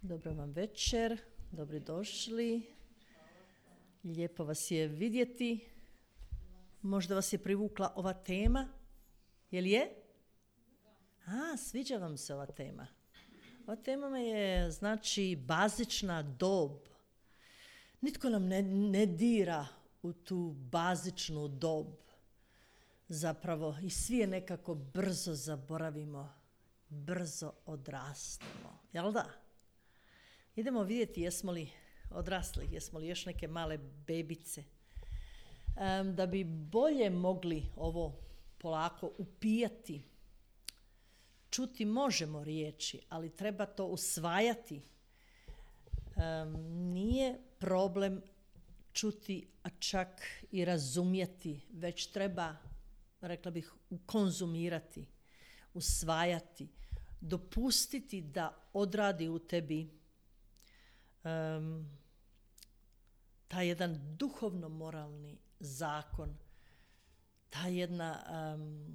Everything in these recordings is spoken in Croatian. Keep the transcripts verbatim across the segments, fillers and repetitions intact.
Dobro vam večer, dobrodošli. Lijepo vas je vidjeti. Možda vas je privukla ova tema. Jel je? A, sviđa vam se ova tema. Ova tema je, znači, bazična dob. Nitko nam ne, ne dira u tu bazičnu dob. Zapravo, i svi je nekako brzo zaboravimo, brzo odrastemo. Jel da? Idemo vidjeti jesmo li odrasli, jesmo li još neke male bebice. Um, da bi bolje mogli ovo polako upijati, čuti možemo riječi, ali treba to usvajati. Um, nije problem čuti, a čak i razumjeti, već treba, rekla bih, konzumirati, usvajati, dopustiti da odradi u tebi Um, taj jedan duhovno-moralni zakon, ta jedna um,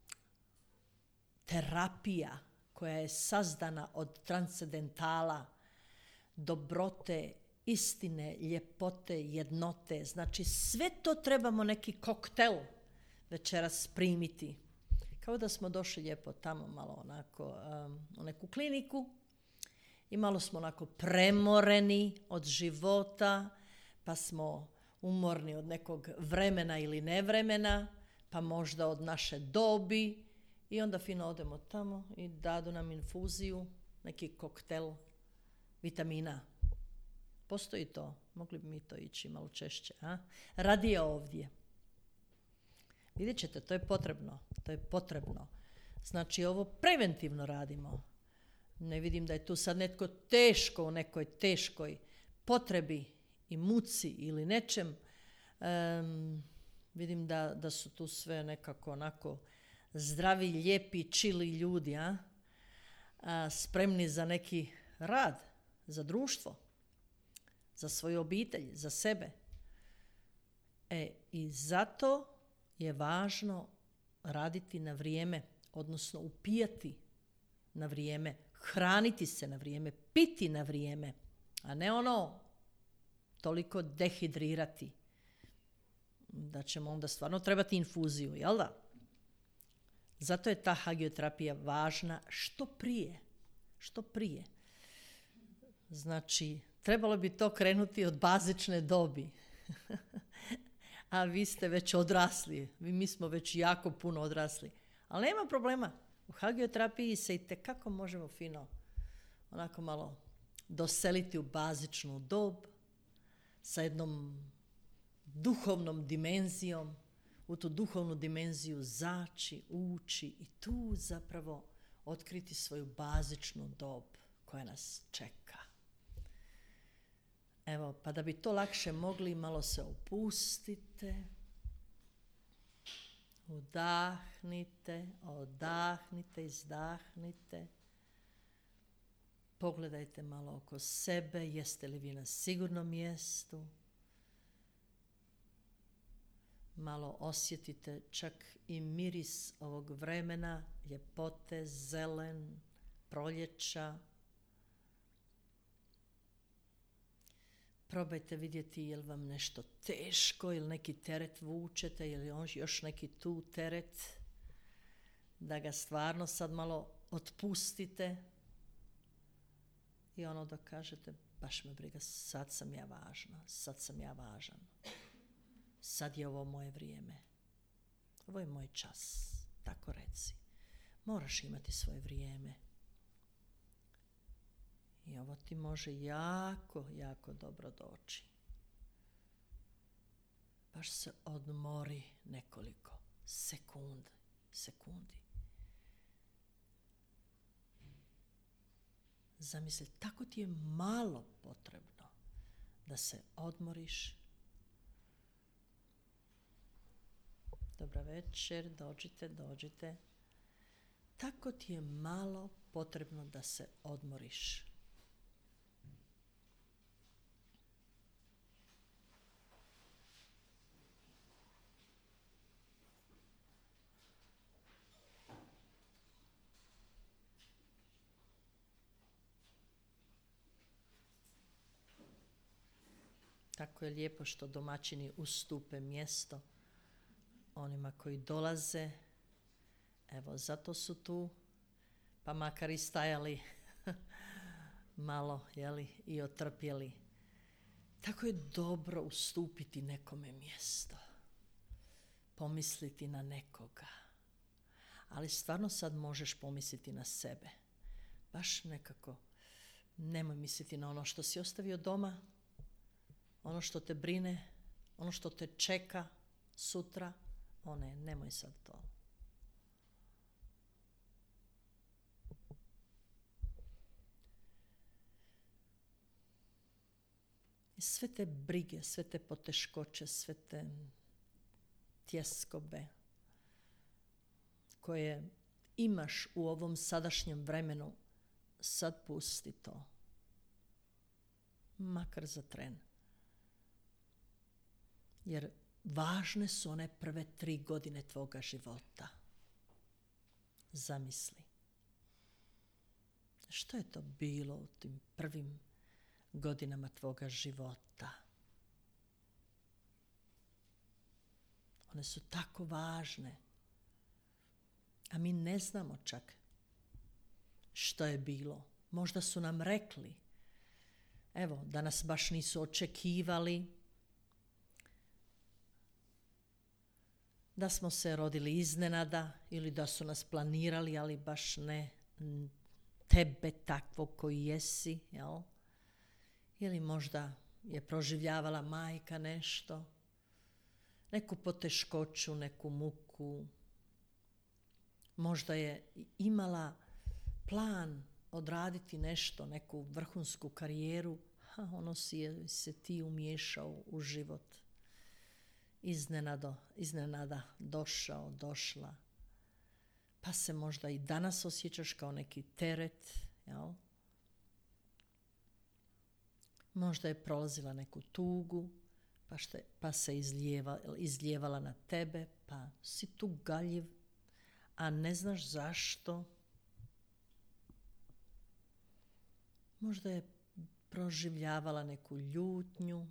terapija koja je sazdana od transcendentala, dobrote, istine, ljepote, jednote. Znači sve to trebamo neki koktel večeras primiti. Kao da smo došli lijepo tamo malo onako um, u neku kliniku. I malo smo onako premoreni od života, pa smo umorni od nekog vremena ili nevremena, pa možda od naše dobi. I onda fino odemo tamo i dadu nam infuziju, neki koktel vitamina. Postoji to, mogli bi mi to ići malo češće. A? Radije ovdje. Vidjet ćete, to je potrebno, to je potrebno. Znači ovo preventivno radimo. Ne vidim da je tu sad netko teško u nekoj teškoj potrebi i muci ili nečem. Um, vidim da, da su tu sve nekako onako zdravi, lijepi, čili ljudi, a? A, spremni za neki rad, za društvo, za svoju obitelj, za sebe. E, i zato je važno raditi na vrijeme, odnosno upijati na vrijeme, hraniti se na vrijeme, piti na vrijeme, a ne ono toliko dehidrirati da ćemo onda stvarno trebati infuziju, jel da? Zato je ta hagioterapija važna što prije, što prije. Znači, trebalo bi to krenuti od bazične dobi. A vi ste već odrasli, mi smo već jako puno odrasli, ali nema problema. U hagioterapiji se itekako možemo fino onako malo doseliti u bazičnu dob sa jednom duhovnom dimenzijom, u tu duhovnu dimenziju zaći, ući i tu zapravo otkriti svoju bazičnu dob koja nas čeka. Evo, pa da bi to lakše mogli, malo se opustite. Udahnite, odahnite, izdahnite. Pogledajte malo oko sebe, jeste li vi na sigurnom mjestu. Malo osjetite čak i miris ovog vremena, ljepote, zelen, proljeća. Probajte vidjeti je li vam nešto teško ili neki teret vučete ili još neki tu teret, da ga stvarno sad malo otpustite i ono da kažete baš me briga, sad sam ja važna, sad sam ja važan, sad je ovo moje vrijeme, ovo je moj čas, tako reci, moraš imati svoje vrijeme. I ovo ti može jako, jako dobro doći. Baš se odmori nekoliko sekundi, sekundi. Zamisli, tako ti je malo potrebno da se odmoriš. Dobra večer, dođite, dođite. Tako ti je malo potrebno da se odmoriš. Tako je lijepo što domaćini ustupe mjesto onima koji dolaze. Evo, zato su tu, pa makar i stajali malo, jeli, i otrpjeli. Tako je dobro ustupiti nekome mjesto. Pomisliti na nekoga. Ali stvarno sad možeš pomisliti na sebe. Baš nekako. Nemoj misliti na ono što si ostavio doma, ono što te brine, ono što te čeka sutra. O ne, nemoj sad to. I sve te brige, sve te poteškoće, sve te tjeskobe koje imaš u ovom sadašnjem vremenu, sad pusti to. Makar za tren. Jer važne su one prve tri godine tvoga života. Zamisli. Što je to bilo u tim prvim godinama tvoga života? One su tako važne. A mi ne znamo čak što je bilo. Možda su nam rekli. Evo, da nas baš nisu očekivali. Da smo se rodili iznenada ili da su nas planirali, ali baš ne tebe takvog koji jesi, jel? Ili možda je proživljavala majka nešto, neku poteškoću, neku muku. Možda je imala plan odraditi nešto, neku vrhunsku karijeru, a ono si je se ti umiješao u život. Iznenado, iznenada došao, došla. Pa se možda i danas osjećaš kao neki teret, jel? Možda je prolazila neku tugu, pa, šte, pa se izlijeva, izlijevala na tebe, pa si tu galjiv, a ne znaš zašto. Možda je proživljavala neku ljutnju,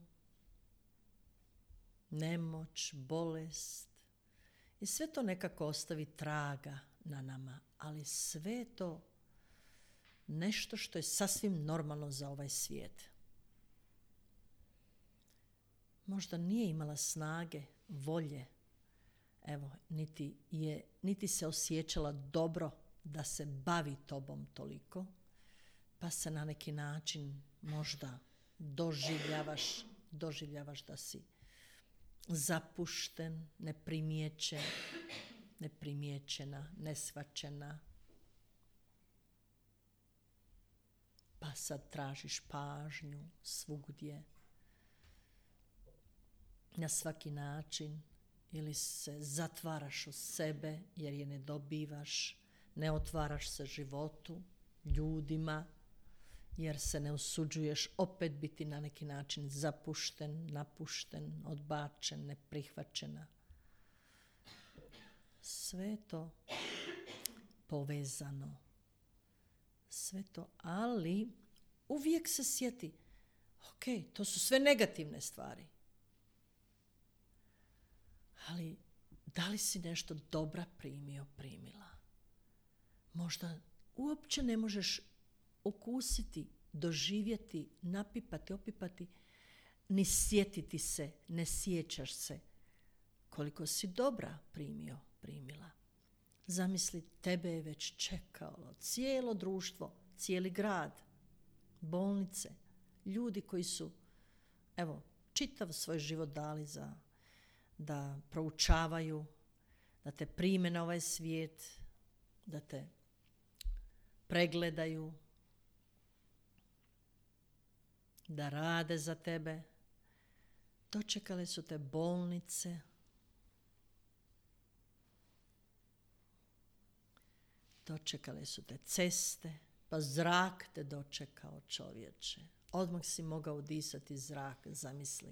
nemoć, bolest. I sve to nekako ostavi traga na nama, ali sve to nešto što je sasvim normalno za ovaj svijet. Možda nije imala snage, volje, evo, niti, je, niti se osjećala dobro da se bavi tobom toliko, pa se na neki način možda doživljavaš, doživljavaš da si zapušten, neprimjećen, neprimjećena, nesvačena. Pa sad tražiš pažnju svugdje, na svaki način, ili se zatvaraš u sebe jer je ne dobivaš, ne otvaraš se životu, ljudima, jer se ne usuđuješ opet biti na neki način zapušten, napušten, odbačen, neprihvaćena. Sve je to povezano. Sve to, ali uvijek se sjeti, ok, to su sve negativne stvari. Ali da li si nešto dobra primio, primila? Možda uopće ne možeš okusiti, doživjeti, napipati, opipati, ni sjetiti se, ne sjećaš se koliko si dobra primio, primila. Zamisli, tebe je već čekalo cijelo društvo, cijeli grad, bolnice, ljudi koji su, evo, čitav svoj život dali za da proučavaju, da te prime na ovaj svijet, da te pregledaju, da rade za tebe. Dočekale su te bolnice, dočekale su te ceste, pa zrak te dočekao, čovječe. Odmah si mogao udisati zrak, zamisli.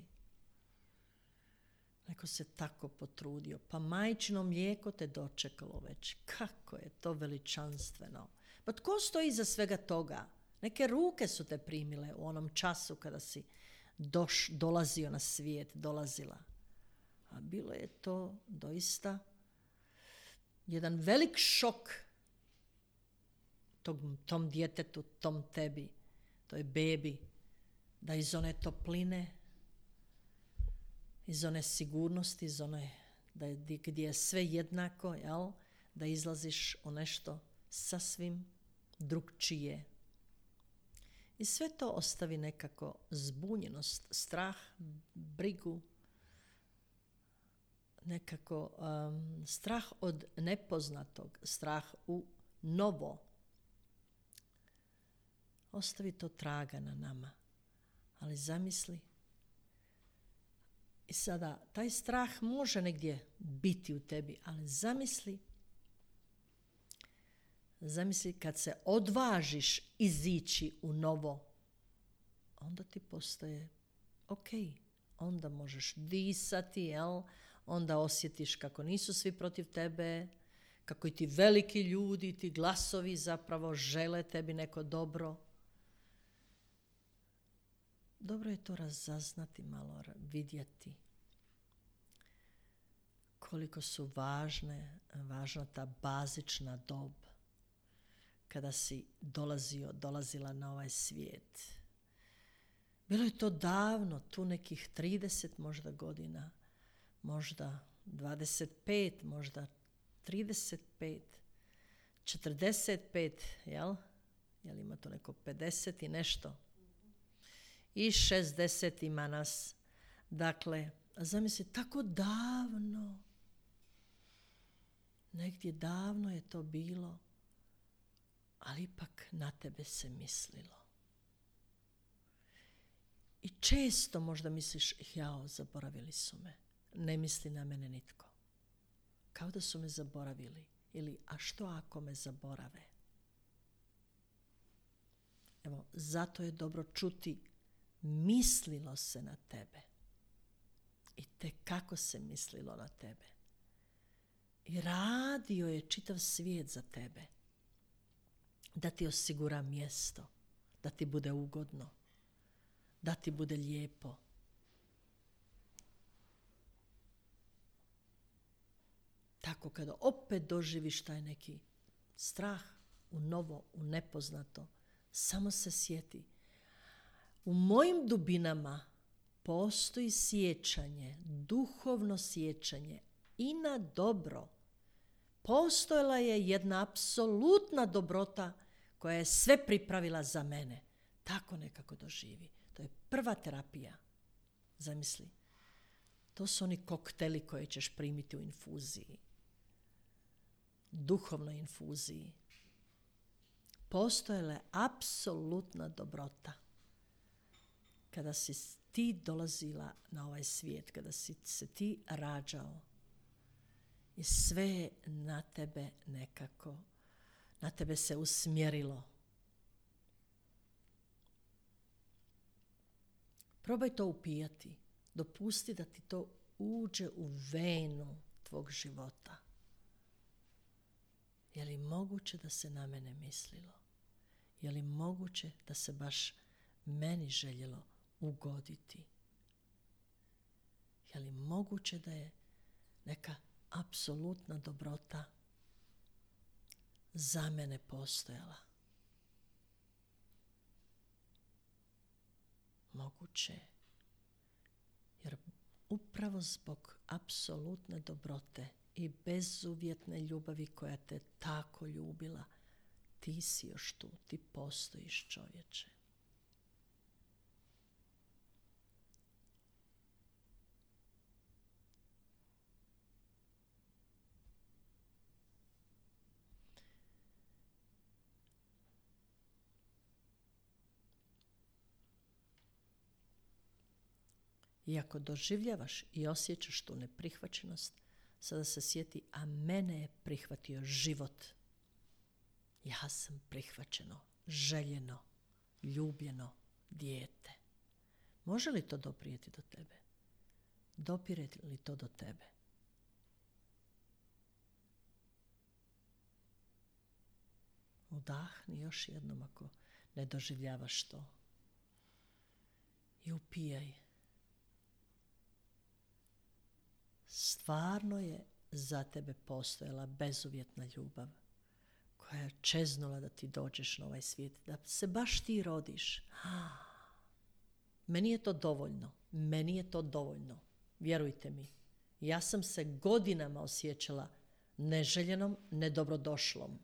Neko se tako potrudio, pa majčino mlijeko te dočekalo već. Kako je to veličanstveno. Pa tko stoji iza svega toga? Neke ruke su te primile u onom času kada si doš, dolazio na svijet, dolazila. A bilo je to doista jedan velik šok tom, tom djetetu, tom tebi, toj bebi, da iz one topline, iz one sigurnosti, iz one da je, gdje je sve jednako, jel? Da izlaziš u nešto sasvim drugčije. I sve to ostavi nekako zbunjenost, strah, brigu, nekako um, strah od nepoznatog, strah u novo. Ostavi to traga na nama. Ali zamisli. I sada, taj strah može negdje biti u tebi, ali zamisli, zamisli kad se odvažiš izići u novo, onda ti postaje ok. Onda možeš disati, jel? Onda osjetiš kako nisu svi protiv tebe, kako i ti veliki ljudi, ti glasovi zapravo žele tebi neko dobro. Dobro je to razaznati malo, vidjeti koliko su važne, važna ta bazična dob kada si dolazio, dolazila na ovaj svijet. Bilo je to davno, tu nekih trideset možda godina, možda dvadeset pet, možda trideset pet, četrdeset pet, jel? Jel ima to neko pedeset i nešto? I šezdeset ima nas. Dakle, zamisli, tako davno, negdje davno je to bilo, ali ipak na tebe se mislilo. I često možda misliš, jao, zaboravili su me. Ne misli na mene nitko. Kao da su me zaboravili. Ili, a što ako me zaborave? Evo, zato je dobro čuti, mislilo se na tebe. I te kako se mislilo na tebe. I radio je čitav svijet za tebe. Da ti osigura mjesto. Da ti bude ugodno. Da ti bude lijepo. Tako kada opet doživiš taj neki strah u novo, u nepoznato, samo se sjeti. U mojim dubinama postoji sjećanje, duhovno sjećanje i na dobro. Postojala je jedna apsolutna dobrota koja je sve pripravila za mene. Tako nekako doživi. To je prva terapija. Zamisli. To su oni kokteli koje ćeš primiti u infuziji. Duhovnoj infuziji. Postojala je apsolutna dobrota. Kada si ti dolazila na ovaj svijet, kada si se ti rađao i sve je na tebe nekako, na tebe se usmjerilo. Probaj to upijati. Dopusti da ti to uđe u venu tvog života. Je li moguće da se na mene mislilo? Je li moguće da se baš meni željelo ugoditi? Je li moguće da je neka apsolutna dobrota za mene postojala? Moguće je. Jer upravo zbog apsolutne dobrote i bezuvjetne ljubavi koja te tako ljubila, ti si još tu, ti postojiš, čovječe. I ako doživljavaš i osjećaš tu neprihvaćenost, sada se sjeti, a mene je prihvatio život. Ja sam prihvaćeno, željeno, ljubljeno dijete. Može li to doprijeti do tebe? Dopire li to do tebe? Udahni još jednom ako ne doživljavaš to. I upijaj. Stvarno je za tebe postojala bezuvjetna ljubav koja je čeznula da ti dođeš na ovaj svijet, da se baš ti rodiš. Meni je to dovoljno. Meni je to dovoljno. Vjerujte mi. Ja sam se godinama osjećala neželjenom, nedobrodošlom.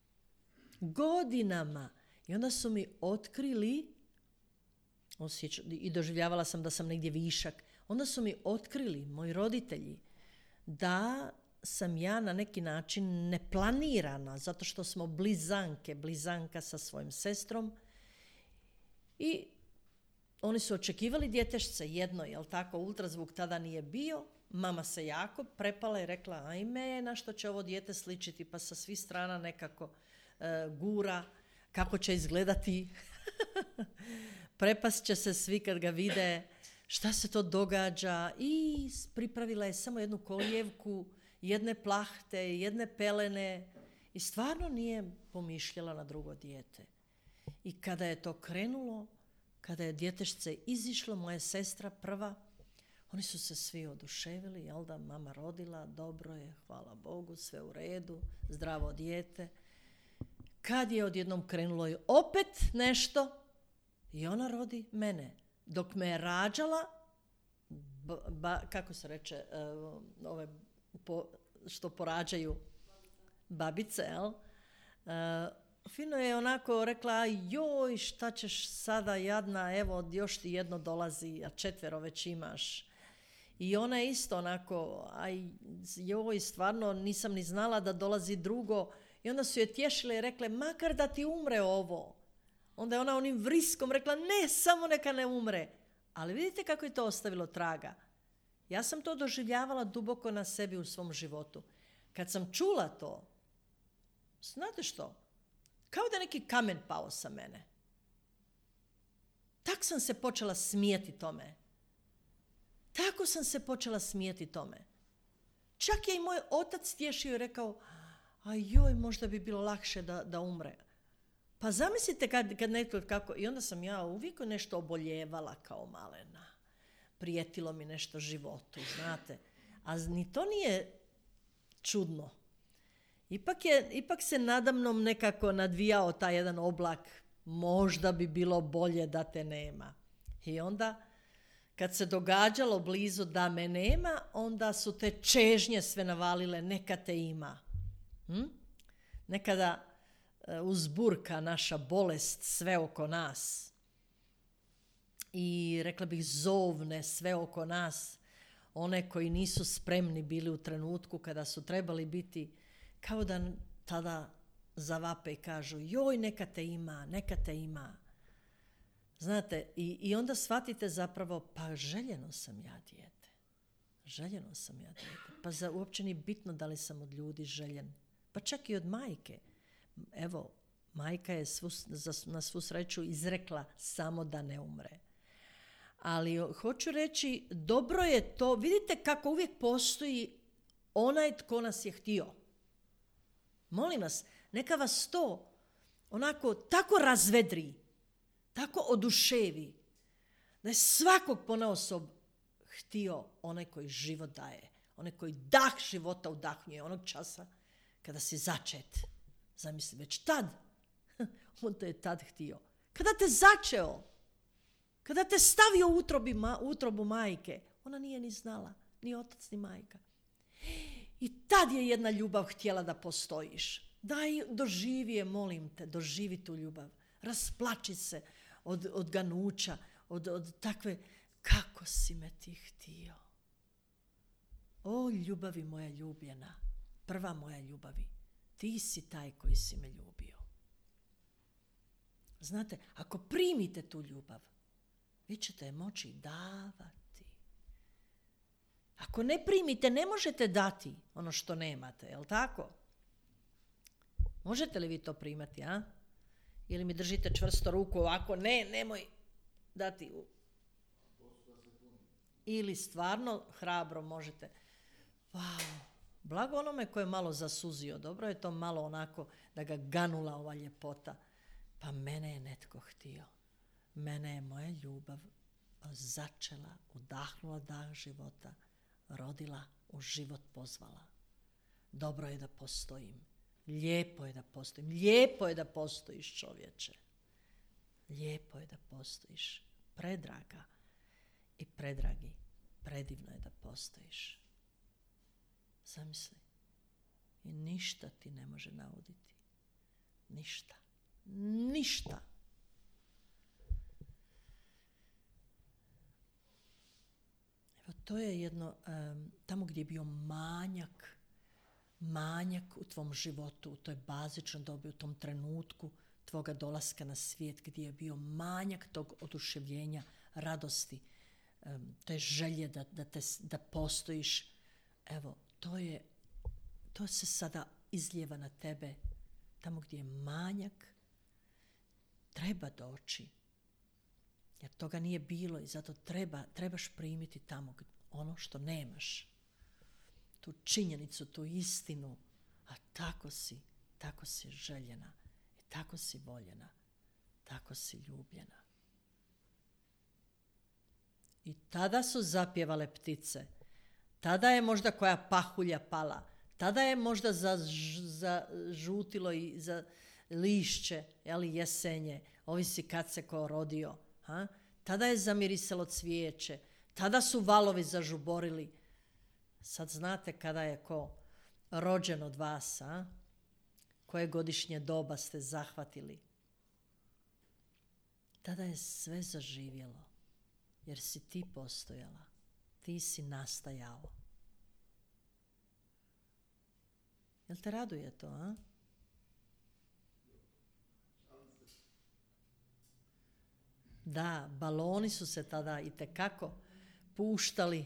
Godinama. I onda su mi otkrili, osjeća, i doživljavala sam da sam negdje višak, onda su mi otkrili, moji roditelji, da sam ja na neki način neplanirana, zato što smo blizanke, blizanka sa svojim sestrom. I oni su očekivali djetešce, jedno, jel tako, ultrazvuk tada nije bio. Mama se jako prepala i rekla, ajme, na što će ovo dijete sličiti, pa sa svih strana nekako e, gura, kako će izgledati. Prepast će se svi kad ga vide, šta se to događa. I pripravila je samo jednu kolijevku, jedne plahte, jedne pelene i stvarno nije pomišljala na drugo dijete. I kada je to krenulo, kada je djetešce izišlo, moja sestra prva, oni su se svi oduševili, jel da, mama rodila, dobro je, hvala Bogu, sve u redu, zdravo dijete. Kad je odjednom krenulo i opet nešto, i ona rodi mene. Dok me je rađala, ba, ba, kako se reče, uh, ove po, što porađaju babice, jel? Uh, fino je onako rekla, joj, šta ćeš sada jadna, evo, još ti jedno dolazi, a četvero već imaš. I ona je isto onako, aj, joj, stvarno nisam ni znala da dolazi drugo. I onda su je tješile i rekle, makar da ti umre ovo. Onda je ona onim vriskom rekla, ne, samo neka ne umre. Ali vidite kako je to ostavilo traga. Ja sam to doživljavala duboko na sebi u svom životu. Kad sam čula to, znate što? Kao da neki kamen pao sa mene. Tak sam se počela smijeti tome. Tako sam se počela smijeti tome. Čak je i moj otac tješio i rekao, a joj, možda bi bilo lakše da, da umre. Pa zamislite kad, kad netko kako... I onda sam ja uvijek nešto oboljevala kao malena. Prijetilo mi nešto životu, znate. A ni to nije čudno. Ipak, je, ipak se nadamnom nekako nadvijao taj jedan oblak. Možda bi bilo bolje da te nema. I onda, kad se događalo blizu da me nema, onda su te čežnje sve navalile, neka te ima. Hm? Nekada uzburka naša bolest sve oko nas. I rekla bih zovne sve oko nas. One koji nisu spremni bili u trenutku kada su trebali biti, kao da tada zavape i kažu, joj, neka te ima, neka te ima. Znate, i, i onda shvatite zapravo, pa željeno sam ja dijete. Željeno sam ja dijete. Pa za uopće ni bitno da li sam od ljudi željen. Pa čak i od majke. Evo, majka je svu, za, na svu sreću izrekla samo da ne umre. Ali hoću reći, dobro je to, vidite kako uvijek postoji onaj tko nas je htio. Molim vas, neka vas to onako tako razvedri, tako oduševi, da je svakog ponaosob htio onaj koji život daje, onaj koji dah života udahnjuje, onog časa kada si začet. Zamisli, već tad, on te je tad htio. Kada te začeo, kada te stavio u utrobi, ma, utrobu majke, ona nije ni znala, ni otac, ni majka. I tad je jedna ljubav htjela da postojiš. Daj, doživi je, molim te, doživi tu ljubav. Rasplači se od, od ganuća, od, od takve, kako si me ti htio. O, ljubavi moja ljubljena, prva moja ljubavi, ti si taj koji si me ljubio. Znate, ako primite tu ljubav, vi ćete je moći davati. Ako ne primite, ne možete dati ono što nemate, jel tako? Možete li vi to primati, a? Ili mi držite čvrsto ruku ovako, ne, nemoj dati. Ili stvarno hrabro možete. Wow, blago onome ko je malo zasuzio, dobro je to malo onako da ga ganula ova ljepota. Pa mene je netko htio. Mene je moja ljubav začela, udahnula dah života, rodila, u život pozvala. Dobro je da postojim. Lijepo je da postojim. Lijepo je da postojiš, čovječe. Lijepo je da postojiš. Predraga i predragi, predivno je da postojiš. Zamisli. I ništa ti ne može nauditi. Ništa. Ništa. Evo, to je jedno, um, tamo gdje je bio manjak, manjak u tvom životu, u toj bazičnoj dobi, u tom trenutku tvoga dolaska na svijet, gdje je bio manjak tog oduševljenja, radosti, um, te želje da, da, te, da postojiš. Evo, to je, to se sada izlijeva na tebe. Tamo gdje je manjak, treba doći. Jer toga nije bilo i zato treba, trebaš primiti tamo ono što nemaš. Tu činjenicu, tu istinu. A tako si, tako si željena. I tako si voljena. Tako si ljubljena. I tada su zapjevale ptice. Tada je možda koja pahulja pala. Tada je možda zažutilo i za lišće, jeli, jesenje. Ovisi kad se ko rodio. Ha? Tada je zamirisalo cvijeće. Tada su valovi zažuborili. Sad znate kada je ko rođen od vas, a? Koje godišnje doba ste zahvatili. Tada je sve zaživjelo. Jer si ti postojala. Ti si nastajao. Jel te raduje to, a? Da, baloni su se tada itekako puštali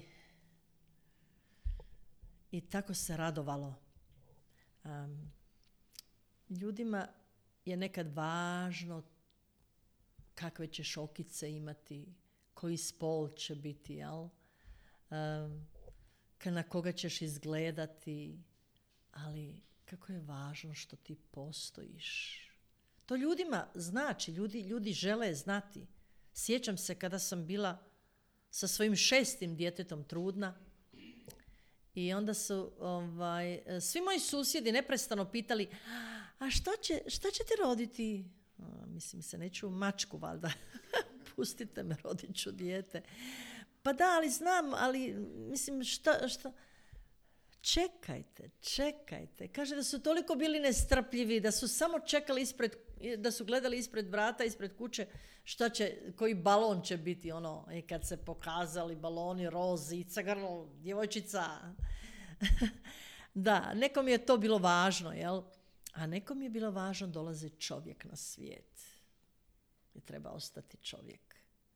i tako se radovalo. Um, ljudima je nekad važno kakve ćeš okice imati, koji spol će biti, jel? Um, na koga ćeš izgledati, ali kako je važno što ti postojiš. To ljudima znači, ljudi, ljudi žele znati. Sjećam se kada sam bila sa svojim šestim djetetom trudna i onda su ovaj, svi moji susjedi neprestano pitali, a šta, će, šta ćete roditi? A, mislim se, neću mačku valjda, pustite me, rodit ću dijete. Pa da, ali znam, ali mislim šta... šta? Čekajte, čekajte. Kaže da su toliko bili nestrpljivi, da su samo čekali ispred, da su gledali ispred vrata, ispred kuće, šta će, koji balon će biti, ono, i kad se pokazali baloni, rozica, grlo, djevojčica. Da, nekom je to bilo važno, jel? A nekom je bilo važno dolazi čovjek na svijet. I treba ostati čovjek.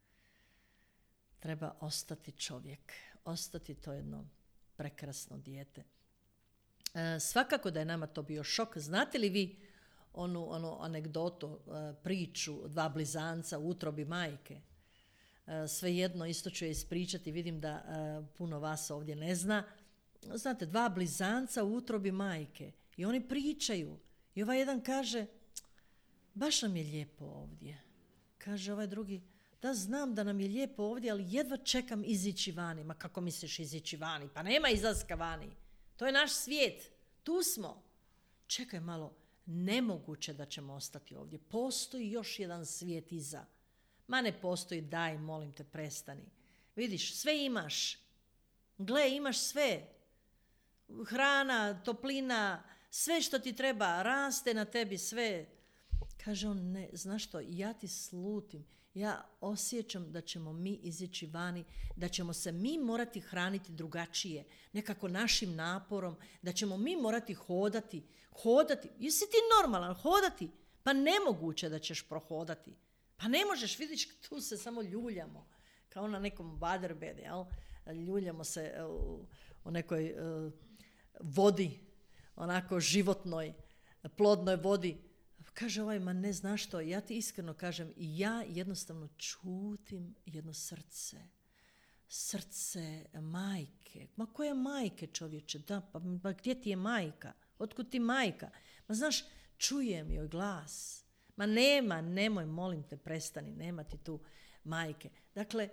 Treba ostati čovjek. Ostati to jedno prekrasno dijete. E, svakako da je nama to bio šok. Znate li vi onu, onu anegdotu, e, priču dva blizanca u utrobi majke? E, svejedno, isto ću je ispričati, vidim da e, puno vas ovdje ne zna. Znate, dva blizanca u utrobi majke i oni pričaju. I ovaj jedan kaže, baš nam je lijepo ovdje. Kaže ovaj drugi, da, znam da nam je lijepo ovdje, ali jedva čekam izići vani. Ma kako misliš izići vani? Pa nema izlaska vani. To je naš svijet. Tu smo. Čekaj malo, nemoguće da ćemo ostati ovdje. Postoji još jedan svijet iza. Ma ne postoji, daj, molim te, prestani. Vidiš, sve imaš. Gle, imaš sve. Hrana, toplina, sve što ti treba, raste na tebi sve. Kaže on, ne, znaš što, ja ti slutim. Ja osjećam da ćemo mi izići vani, da ćemo se mi morati hraniti drugačije, nekako našim naporom, da ćemo mi morati hodati, hodati. Jesi ti normalan, hodati? Pa nemoguće da ćeš prohodati. Pa ne možeš, vidiš, tu se samo ljuljamo, kao na nekom baderbede, jel? Ljuljamo se u, u nekoj uh, vodi, onako životnoj, plodnoj vodi. Kaže ovaj, ma ne znaš što, ja ti iskreno kažem, ja jednostavno čutim jedno srce. Srce majke. Ma koje majke, čovječe? Da, pa, pa gdje ti je majka? Otkud ti majka? Ma znaš, čujem joj glas. Ma nema, nemoj, molim te, prestani, nema ti tu majke. Dakle,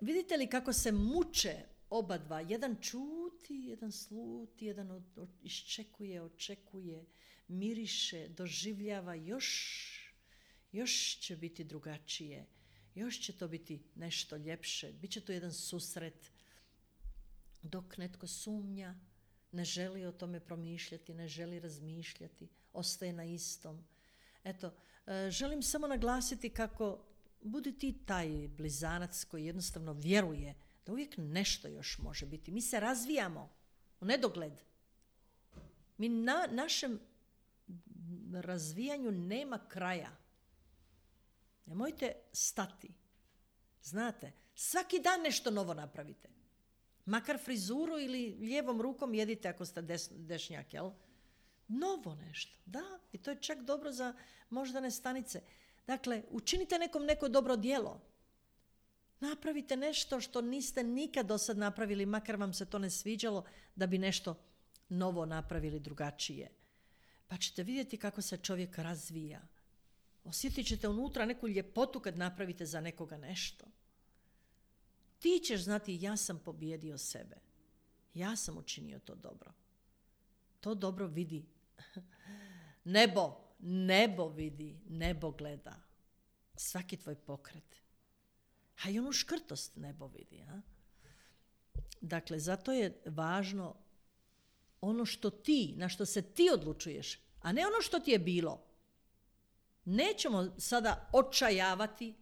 vidite li kako se muče oba dva? Jedan čuti, jedan sluti, jedan od, od, iščekuje, očekuje, miriše, doživljava, još, još će biti drugačije, još će to biti nešto ljepše, bit će to jedan susret, dok netko sumnja, ne želi o tome promišljati, ne želi razmišljati, ostaje na istom. Eto, želim samo naglasiti kako budi ti taj blizanac koji jednostavno vjeruje da uvijek nešto još može biti. Mi se razvijamo u nedogled. Mi na našem razvijanju nema kraja. Nemojte stati. Znate, svaki dan nešto novo napravite. Makar frizuru ili lijevom rukom jedite ako ste des, dešnjak, jel? Novo nešto, da. I to je čak dobro za moždane stanice. Dakle, učinite nekom neko dobro djelo. Napravite nešto što niste nikad do sad napravili, makar vam se to ne sviđalo, da bi nešto novo napravili drugačije. Pa ćete vidjeti kako se čovjek razvija. Osjetit ćete unutra neku ljepotu kad napravite za nekoga nešto. Ti ćeš znati, ja sam pobijedio sebe. Ja sam učinio to dobro. To dobro vidi. Nebo, nebo vidi, nebo gleda. Svaki tvoj pokret. A i onu škrtost nebo vidi. A? Dakle, zato je važno ono što ti, na što se ti odlučuješ, a ne ono što ti je bilo. Nećemo sada očajavati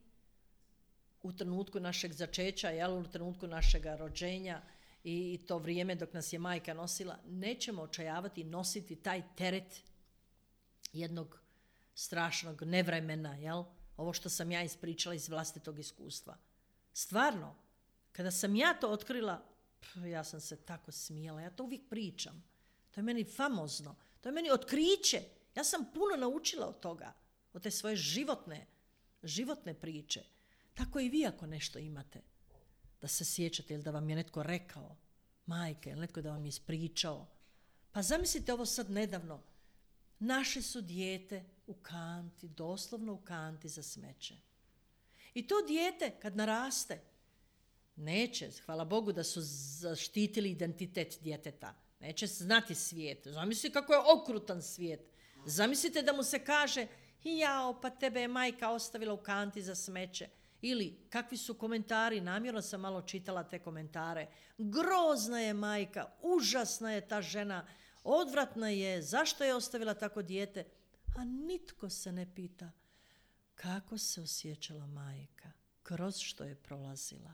u trenutku našeg začeća, jel, u trenutku našeg rođenja i to vrijeme dok nas je majka nosila. Nećemo očajavati nositi taj teret jednog strašnog nevremena, jel? Ovo što sam ja ispričala iz vlastitog iskustva. Stvarno, kada sam ja to otkrila, pf, ja sam se tako smijala, ja to uvijek pričam. To je meni famozno, to je meni otkriće. Ja sam puno naučila od toga, od te svoje životne, životne priče. Tako i vi ako nešto imate, da se sjećate ili da vam je netko rekao, majka ili netko da vam je ispričao. Pa zamislite ovo sad nedavno. Naše su dijete u kanti, doslovno u kanti za smeće. I to dijete kad naraste, neće, hvala Bogu da su zaštitili identitet djeteta, neće znati svijet. Zamislite kako je okrutan svijet. Zamislite da mu se kaže, jao, pa tebe je majka ostavila u kanti za smeće. Ili kakvi su komentari, namjerno sam malo čitala te komentare. Grozna je majka, užasna je ta žena, odvratna je, zašto je ostavila tako dijete? A nitko se ne pita kako se osjećala majka, kroz što je prolazila.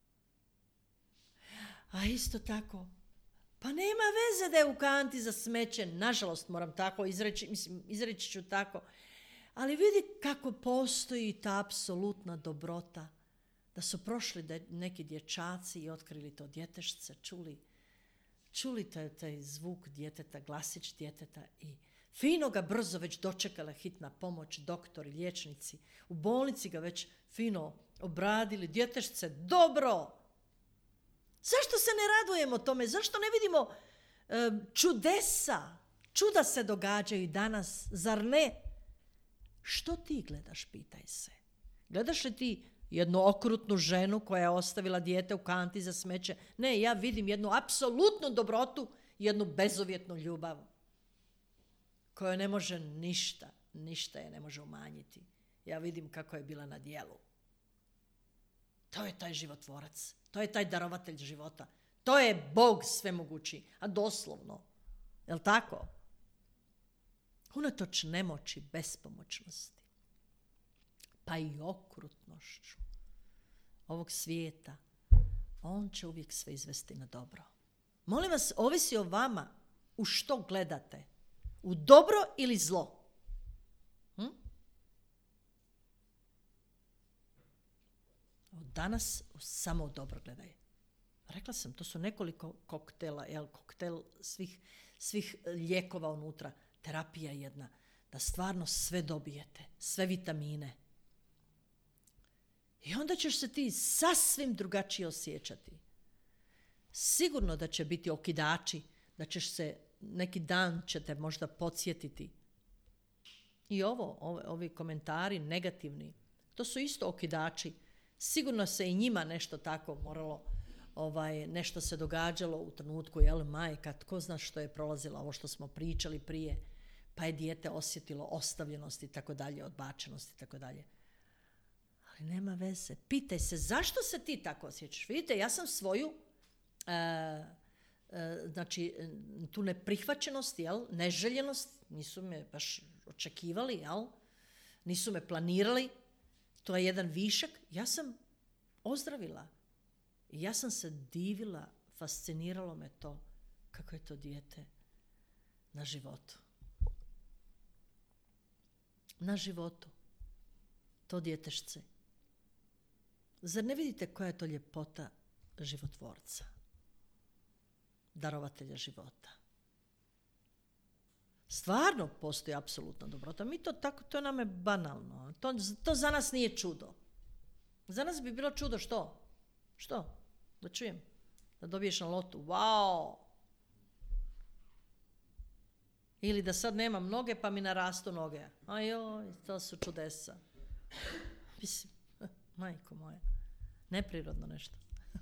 A isto tako, pa nema veze da je u kanti za smeće, nažalost moram tako izreći, mislim, izreći ću tako, ali vidi kako postoji ta apsolutna dobrota, da su prošli de, neki dječaci i otkrili to djetešce, čuli, čuli taj, taj zvuk djeteta, glasić djeteta i fino ga brzo već dočekala hitna pomoć, doktori, liječnici. U bolnici ga već fino obradili, djetešce, dobro. Zašto se ne radujemo tome? Zašto ne vidimo e, čudesa? Čuda se događaju i danas, zar ne? Što ti gledaš, pitaj se. Gledaš li ti jednu okrutnu ženu koja je ostavila dijete u kanti za smeće? Ne, ja vidim jednu apsolutnu dobrotu, jednu bezuvjetnu ljubav koja ne može ništa, ništa je ne može umanjiti. Ja vidim kako je bila na djelu. To je taj životvorac, to je taj darovatelj života, to je Bog svemogući, a doslovno, jel tako? Unatoč nemoći, bespomoćnosti, pa i okrutnošću ovog svijeta, on će uvijek sve izvesti na dobro. Molim vas, ovisi o vama u što gledate, u dobro ili zlo. Hm? Od danas samo u dobro gledaj. Rekla sam, to su nekoliko koktela, jel, koktel svih, svih lijekova unutra. Terapija jedna, da stvarno sve dobijete, sve vitamine. I onda ćeš se ti sasvim drugačije osjećati. Sigurno da će biti okidači, da ćeš se, neki dan ćete možda podsjetiti. I ovo, ove, ovi komentari negativni, to su isto okidači Sigurno se i njima nešto tako moralo, ovaj, nešto se događalo u trenutku, jel, majka, tko zna što je prolazila, ovo što smo pričali prije, pa je dijete osjetilo ostavljenost i tako dalje, odbačenost i tako dalje. Ali nema veze. Pitaj se, zašto se ti tako osjećaš? Vidite, ja sam svoju, e, e, znači, tu neprihvaćenost, jel, neželjenost, nisu me baš očekivali, jel, nisu me planirali, to je jedan višak, ja sam ozdravila. I ja sam se divila, fasciniralo me to, kako je to dijete na životu. Na životu. To djetešce. Zar ne vidite koja je to ljepota životvorca? Darovatelja života. Stvarno postoji apsolutna dobrota. Mi to tako, to nam je banalno. To, to za nas nije čudo. Za nas bi bilo čudo što? Što? Da čujem. Da dobiješ na lotu. Wow! Ili da sad nemam noge pa mi narastu noge. Ajoj, to su čudesa. Mislim, majko moja. Neprirodno nešto.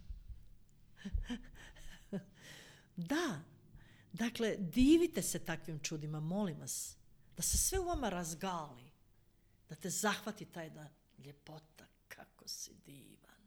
Da. Dakle, divite se takvim čudima, molim vas. Da se sve u vama razgali. Da te zahvati ta jedna ljepota. Kako si divan.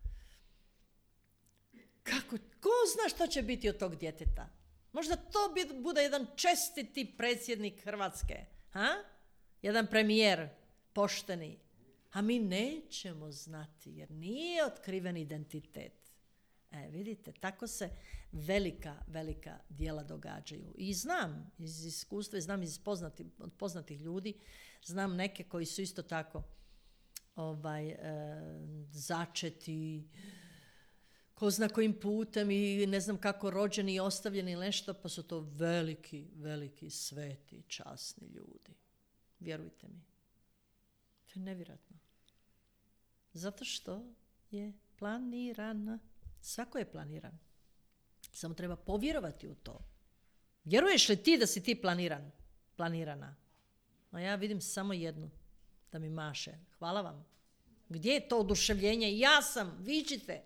Kako, ko zna što će biti od tog djeteta? Možda to bude jedan čestiti predsjednik Hrvatske. Ha? Jedan premijer pošteni. A mi nećemo znati jer nije otkriven identitet. E, vidite, tako se velika, velika djela događaju. I znam iz iskustva, znam iz poznati, od poznatih ljudi, znam neke koji su isto tako ovaj, e, začeti, ko zna kojim putem i ne znam kako rođeni i ostavljeni ili nešto, pa su to veliki, veliki, sveti, časni ljudi. Vjerujte mi. To je nevjerojatno. Zato što je planiran. Svako je planiran. Samo treba povjerovati u to. Vjeruješ li ti da si ti planiran? Planirana? A ja vidim samo jednu. Da mi maše. Hvala vam. Gdje je to oduševljenje? Ja sam. Vičite.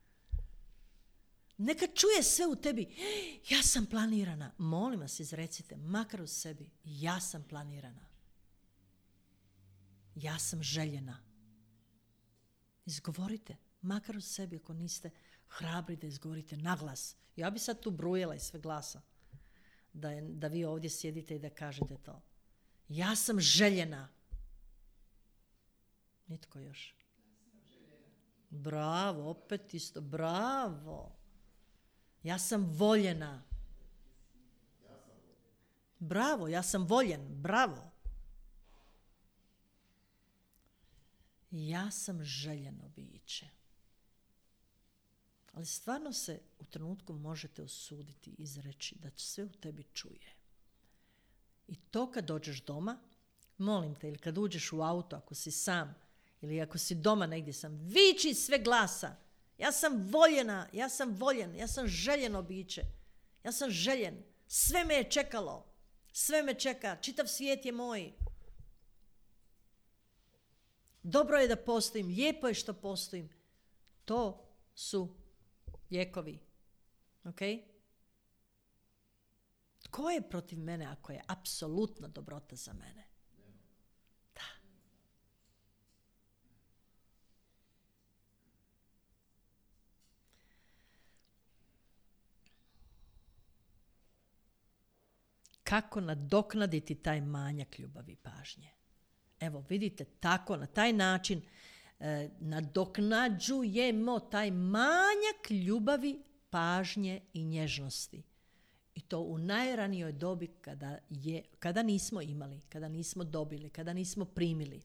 Neka čuje sve u tebi. Ja sam planirana. Molim vas, izrecite. Makar u sebi. Ja sam planirana. Ja sam željena. Izgovorite. Makar u sebi ako niste hrabri da izgovorite naglas. Ja bi sad tu brujela iz sve glasa. Da, je, da vi ovdje sjedite i da kažete to. Ja sam željena. Nitko još. Bravo, opet isto. Bravo. Ja sam voljena. Bravo, ja sam voljen. Bravo. Ja sam željeno biće. Ali stvarno se u trenutku možete osuditi i izreći da sve u tebi čuje. I to kad dođeš doma, molim te, ili kad uđeš u auto, ako si sam, ili ako si doma negdje sam, viči sve glasa. Ja sam voljena, ja sam voljen, ja sam željeno biće. Ja sam željen. Sve me je čekalo. Sve me čeka. Čitav svijet je moj. Dobro je da postojim. Lijepo je što postojim. To su lijekovi. Ok? Tko je protiv mene ako je apsolutna dobrota za mene? Da. Kako nadoknaditi taj manjak ljubavi i pažnje? Evo, vidite, tako, na taj način e, nadoknađujemo taj manjak ljubavi, pažnje i nježnosti. I to u najranijoj dobi kada, je, kada nismo imali, kada nismo dobili, kada nismo primili.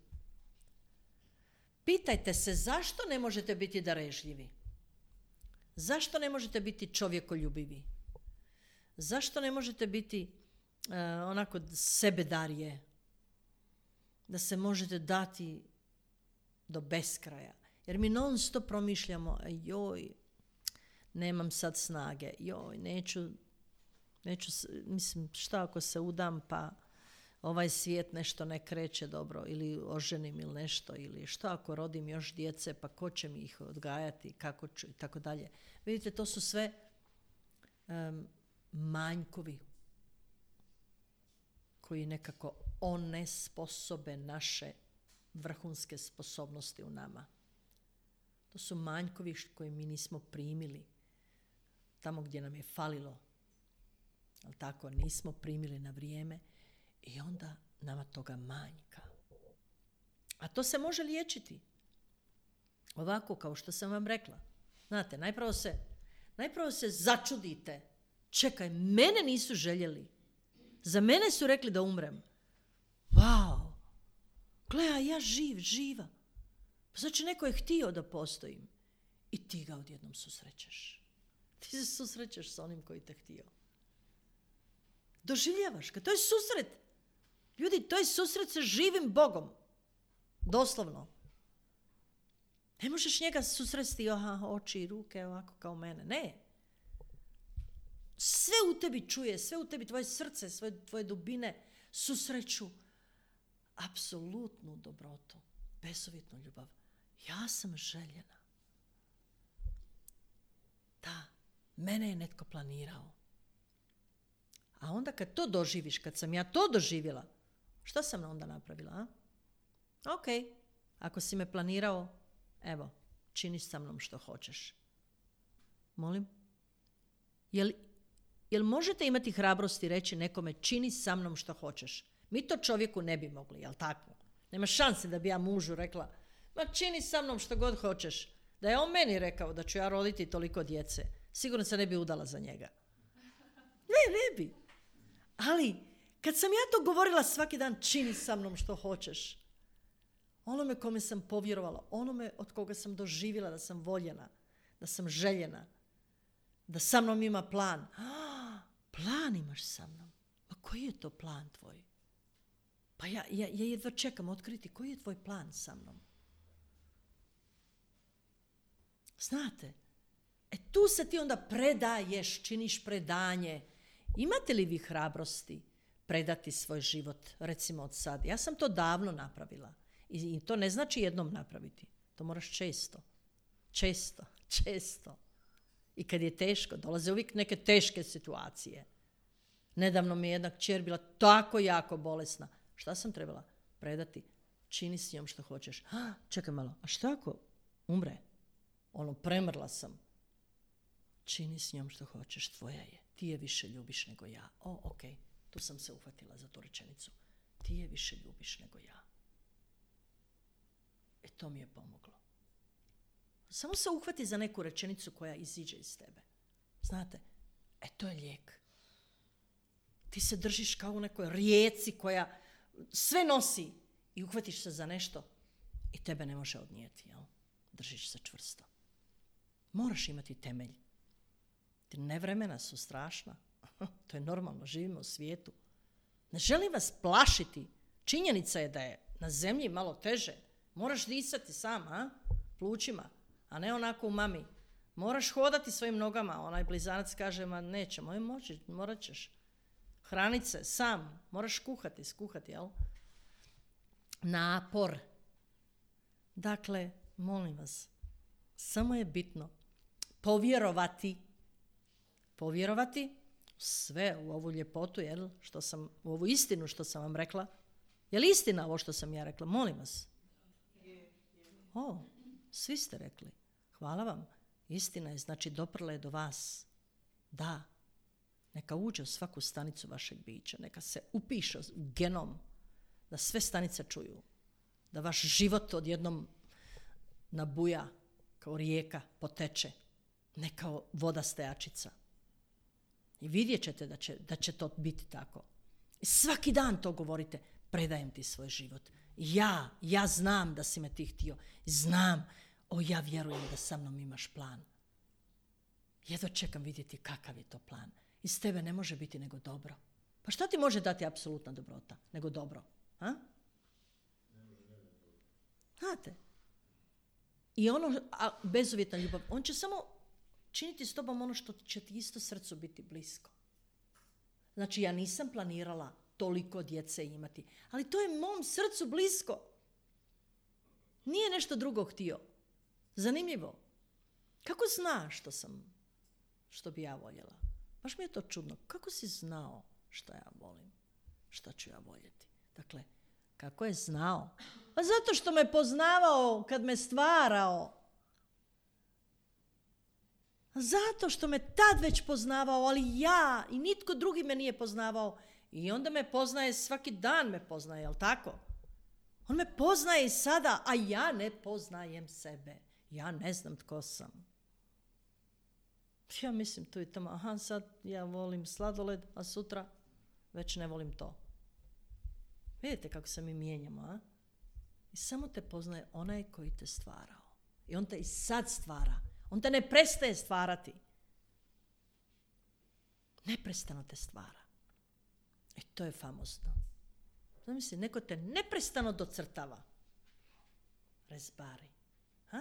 Pitajte se zašto ne možete biti darežljivi? Zašto ne možete biti čovjekoljubivi? Zašto ne možete biti uh, onako sebedarje? Da se možete dati do beskraja. Jer mi non stop promišljamo, joj, nemam sad snage, joj, neću, neću, mislim, šta ako se udam, pa ovaj svijet nešto ne kreće dobro ili oženim ili nešto ili što ako rodim još djece, pa ko će mi ih odgajati, kako ću i tako dalje. Vidite, to su sve um, manjkovi koji nekako onesposobe naše vrhunske sposobnosti u nama. To su manjkovi koje mi nismo primili tamo gdje nam je falilo. Ali tako, nismo primili na vrijeme i onda nama toga manjka. A to se može liječiti. Ovako, kao što sam vam rekla. Znate, najpravo se, najpravo se začudite. Čekaj, mene nisu željeli. Za mene su rekli da umrem. Wow! Gle, a ja živ, živa. Pa znači, neko je htio da postojim. I ti ga odjednom susrećeš. Ti se susrećeš s onim koji te htio. Doživljavaš ga. To je susret. Ljudi, to je susret sa živim Bogom. Doslovno. Ne možeš njega susresti, aha, oči i ruke, ovako kao mene. Ne. Sve u tebi čuje, sve u tebi, tvoje srce, svoje, tvoje dubine susreću apsolutnu dobrotu, bezuvjetnu ljubav. Ja sam željena. Da, mene je netko planirao. A onda kad to doživiš, kad sam ja to doživjela, šta sam onda napravila? A? Ok, ako si me planirao, evo, čini sa mnom što hoćeš. Molim? Jel, jel možete imati hrabrosti reći nekome čini sa mnom što hoćeš? Mi to čovjeku ne bi mogli, jel tako? Nema šanse da bi ja mužu rekla, ma čini sa mnom što god hoćeš. Da je on meni rekao da ću ja roditi toliko djece, sigurno se ne bi udala za njega. Ne, ne bi. Ali, kad sam ja to govorila svaki dan, čini sa mnom što hoćeš, onome kome sam povjerovala, onome od koga sam doživjela da sam voljena, da sam željena, da sa mnom ima plan. Ah, plan imaš sa mnom. Pa koji je to plan tvoj? Pa ja, ja, ja jedva čekam otkriti koji je tvoj plan sa mnom. Znate, e tu se ti onda predaješ, činiš predanje. Imate li vi hrabrosti predati svoj život, recimo od sad? Ja sam to davno napravila. I, i to ne znači jednom napraviti. To moraš često. Često, često. I kad je teško, dolaze uvijek neke teške situacije. Nedavno mi je jedna kćer bila tako jako bolesna. Šta sam trebala? Predati. Čini s njom što hoćeš. Ah, čekaj malo, a šta ako umre? Ono, premrla sam. Čini s njom što hoćeš, tvoja je. Ti je više ljubiš nego ja. O, ok, tu sam se uhvatila za tu rečenicu. Ti je više ljubiš nego ja. E, to mi je pomoglo. Samo se uhvati za neku rečenicu koja iziđe iz tebe. Znate, e, to je lijek. Ti se držiš kao u nekoj rijeci koja sve nosi i uhvatiš se za nešto i tebe ne može odnijeti, jel? Držiš se čvrsto. Moraš imati temelj. Nevremena su strašna. To je normalno, živimo u svijetu. Ne želim vas plašiti. Činjenica je da je na zemlji malo teže. Moraš disati sam, a? Plućima, a ne onako u mami. Moraš hodati svojim nogama. Onaj blizanac kaže, ma neće, moj moći, morat ćeš. Hranit se sam. Moraš kuhati, skuhati, jel? Napor. Dakle, molim vas, samo je bitno povjerovati povjerovati sve u ovu ljepotu, jel, što sam, u ovu istinu što sam vam rekla. Je li istina ovo što sam ja rekla? Molim vas. O, svi ste rekli. Hvala vam. Istina je, znači doprla je do vas. Da. Neka uđe u svaku stanicu vašeg bića. Neka se upiše u genom. Da sve stanice čuju. Da vaš život odjednom nabuja kao rijeka, poteče. Ne kao voda stajačica. I vidjet ćete da će, da će to biti tako. I svaki dan to govorite, predajem ti svoj život. Ja, ja znam da si me ti htio. Znam, o ja vjerujem da sa mnom imaš plan. Jedva čekam vidjeti kakav je to plan. Iz tebe ne može biti nego dobro. Pa šta ti može dati apsolutna dobrota nego dobro? A? Znate? I ono, a bezuvjetna ljubav, on će samo činiti s tobom ono što će ti isto srcu biti blisko. Znači, ja nisam planirala toliko djece imati. Ali to je mom srcu blisko. Nije nešto drugo htio. Zanimljivo. Kako zna što sam, što bi ja voljela? Baš mi je to čudno. Kako si znao što ja volim? Što ću ja voljeti? Dakle, kako je znao? Pa zato što me poznavao kad me stvarao. Zato što me tad već poznavao, ali ja i nitko drugi me nije poznavao. I onda me poznaje, svaki dan me poznaje, jel tako? On me poznaje i sada, a ja ne poznajem sebe. Ja ne znam tko sam. Ja mislim tu i tamo, aha, sad ja volim sladoled, a sutra već ne volim to. Vidite kako se mi mijenjamo, a? I samo te poznaje onaj koji te stvarao. I on te i sad stvara. On te ne prestaje stvarati. Neprestano te stvara. I to je famozno. Zamisli, neko te neprestano docrtava. Rezbari. Ha?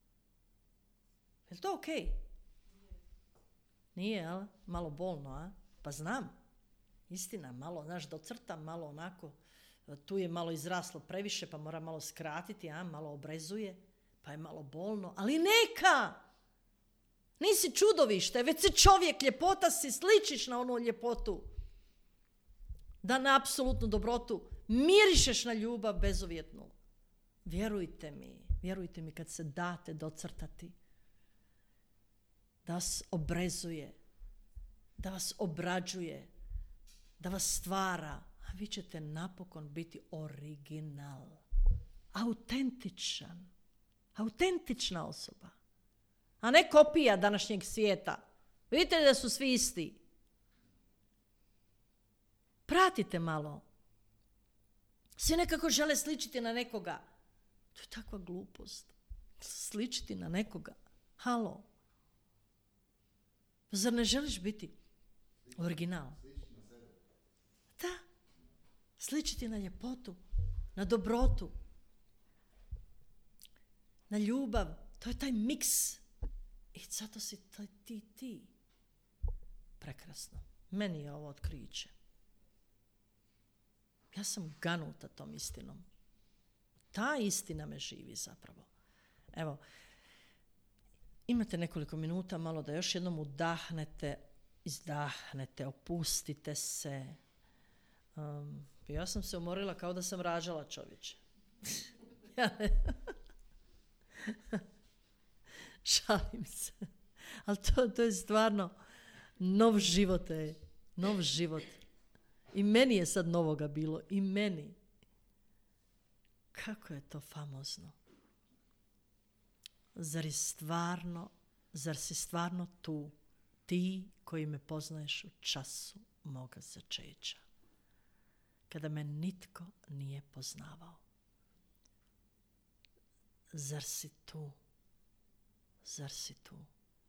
Je li to okej? Okay? Nije, ali malo bolno, a? Pa znam. Istina, malo, znaš, docrtam, malo onako. Tu je malo izraslo previše, pa mora malo skratiti, a? Malo obrezuje, pa je malo bolno. Ali neka! Nisi čudovište, već si čovjek, ljepota si, sličiš na onu ljepotu. Da na apsolutnu dobrotu mirišeš na ljubav bezuvjetnu. Vjerujte mi, vjerujte mi kad se date docrtati, da vas obrezuje, da vas obrađuje, da vas stvara, a vi ćete napokon biti original, autentičan, autentična osoba, a ne kopija današnjeg svijeta. Vidite da su svi isti. Pratite malo. Svi nekako žele sličiti na nekoga. To je takva glupost. Sličiti na nekoga. Halo. Zar ne želiš biti original? Da. Sličiti na ljepotu, na dobrotu, na ljubav. To je taj miks. I zato si taj ti, ti. Prekrasno. Meni je ovo otkriće. Ja sam ganuta tom istinom. Ta istina me živi zapravo. Evo, imate nekoliko minuta malo da još jednom udahnete, izdahnete, opustite se. Um, ja sam se umorila kao da sam rađala, čovječe. Šalim se. Ali to, to je stvarno nov život. Je. Nov život. I meni je sad novoga bilo. I meni. Kako je to famozno. Zar je stvarno, zar si stvarno tu, ti koji me poznaješ u času moga začeća, kada me nitko nije poznavao? Zar si tu? Zar si tu?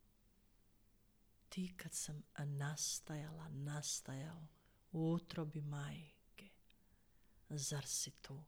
Ti kad sam nastajala, nastajao u utrobi majke, zar si tu?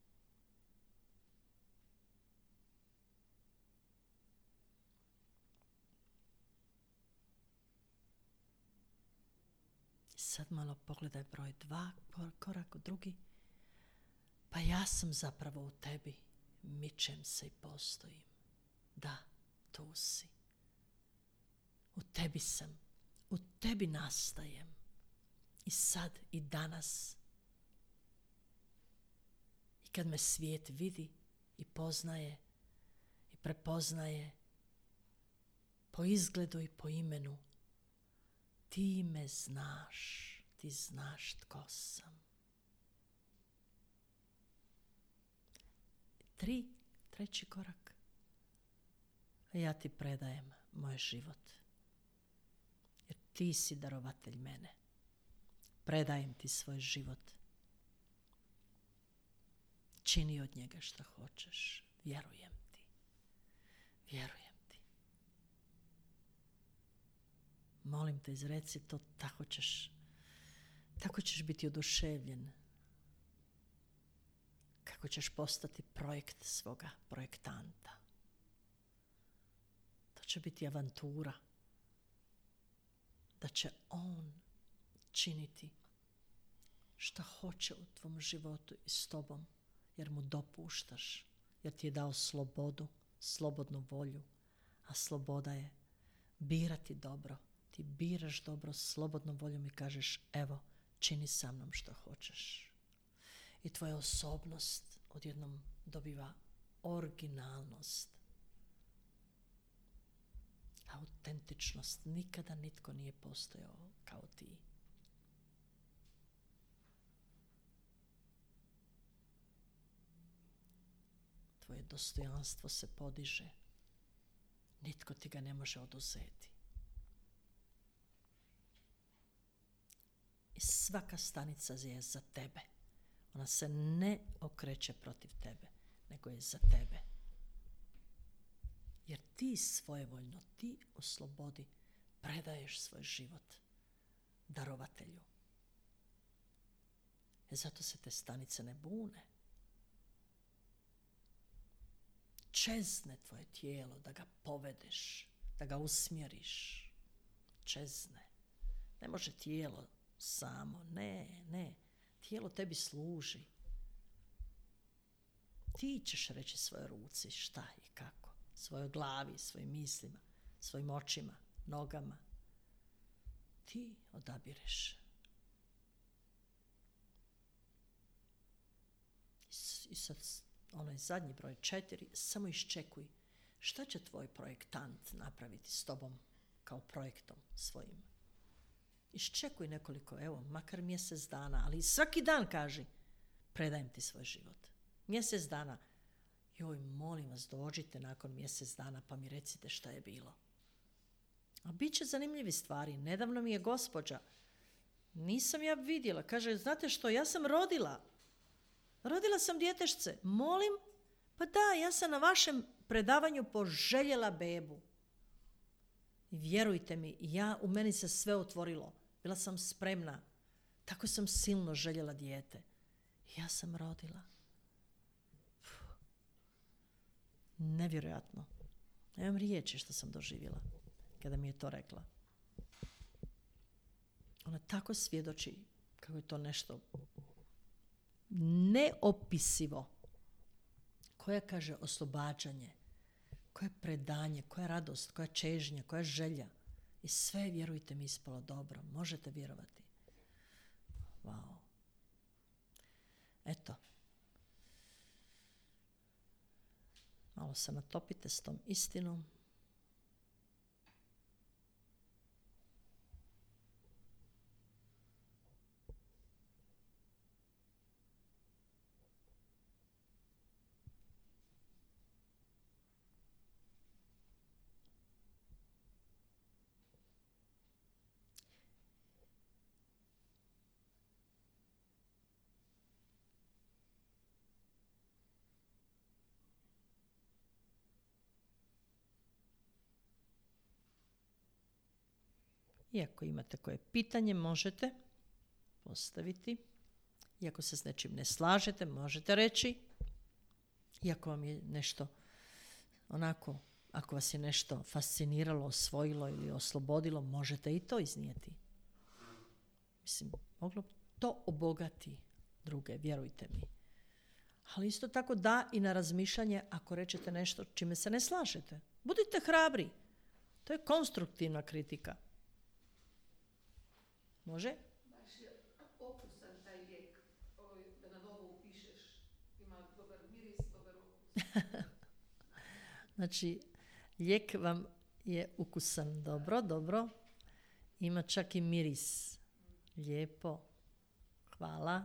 Sad malo pogledaj broj dva, korak u drugi. Pa ja sam zapravo u tebi, mičem se i postojim. Da, tu si. U tebi sam, u tebi nastajem. I sad i danas. I kad me svijet vidi i poznaje i prepoznaje po izgledu i po imenu, ti me znaš, ti znaš tko sam. Tri, treći korak. Ja ti predajem moj život. Jer ti si darovatelj mene. Predajem ti svoj život. Čini od njega šta hoćeš. Vjerujem ti. Vjerujem. Molim te, izreci to, tako ćeš, tako ćeš biti oduševljen. Kako ćeš postati projekt svoga projektanta. To će biti avantura. Da će on činiti šta hoće u tvom životu i s tobom, jer mu dopuštaš, jer ti je dao slobodu, slobodnu volju, a sloboda je birati dobro. Ti biraš dobro slobodnom voljom i kažeš, evo, čini sa mnom što hoćeš. I tvoja osobnost odjednom dobiva originalnost, autentičnost. Nikada nitko nije postojao kao ti. Tvoje dostojanstvo se podiže. Nitko ti ga ne može oduzeti. I svaka stanica je za tebe. Ona se ne okreće protiv tebe, nego je za tebe. Jer ti svojevoljno, ti u slobodi predaješ svoj život darovatelju. E zato se te stanice ne bune. Čezne tvoje tijelo da ga povedeš, da ga usmjeriš. Čezne. Ne može tijelo samo. Ne, ne. Tijelo tebi služi. Ti ćeš reći svojoj ruci šta i kako. Svojoj glavi, svojim mislima, svojim očima, nogama. Ti odabireš. I sad onaj zadnji broj četiri, samo iščekuj šta će tvoj projektant napraviti s tobom kao projektom svojim. Iščekuj nekoliko, evo, makar mjesec dana, ali svaki dan kaži, predajem ti svoj život. Mjesec dana, joj, molim vas, dođite nakon mjesec dana pa mi recite šta je bilo. A bit će zanimljivi stvari. Nedavno mi je gospođa, nisam ja vidjela, kaže, znate što, ja sam rodila. Rodila sam djetešce. Molim? Pa da, ja sam na vašem predavanju poželjela bebu. I vjerujte mi, ja, u meni se sve otvorilo. Bila sam spremna. Tako sam silno željela dijete. I ja sam rodila. Puh. Nevjerojatno. Nemam riječi što sam doživjela kada mi je to rekla. Ona tako svjedoči kako je to nešto neopisivo. Koja kaže oslobađanje, koja predanje, koja radost, koja čežnja, koja želja. I sve, vjerujte mi, ispalo dobro. Možete vjerovati. Wow. Eto. Malo se natopite s tom istinom. I ako imate koje pitanje, možete postaviti. I ako se s nečim ne slažete, možete reći. I ako vam je nešto onako, ako vas je nešto fasciniralo, osvojilo ili oslobodilo, možete i to iznijeti. Mislim, moglo to obogati druge, vjerujte mi. Ali isto tako da i na razmišljanje ako rečete nešto čime se ne slažete. Budite hrabri. To je konstruktivna kritika. Može? Baš je okusan taj lijek, ovaj, da na novo upišeš, ima dobar miris, dobar okus. Znači, lijek vam je ukusan. Dobro, dobro. Ima čak i miris. Lijepo. Hvala.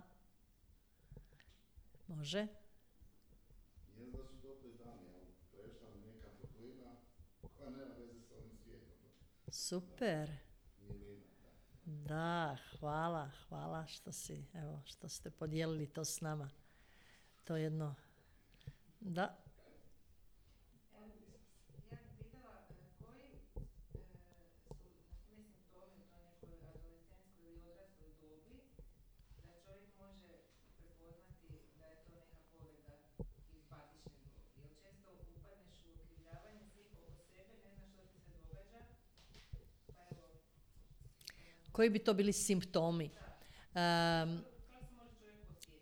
Može? Jes da su dobri dani, ali prešla mi neka toplina koja nema veze sa ovim svijetom. Super. Milina, da. Da, hvala, hvala što si, evo, što ste podijelili to s nama. To je jedno, da. Evo, ja bih pitala e, koji e, su nastupni simptomi u toj nekoj adolescenskoj ili odrasloj dobi da čovjek može prepoznati da je to neka povreda iz batične dobi. Jer često upadneš u okrivljavanje svih oko sebe, ne znaš što ti se događa, pa evo... Koji bi to bili simptomi? Um, Kao sam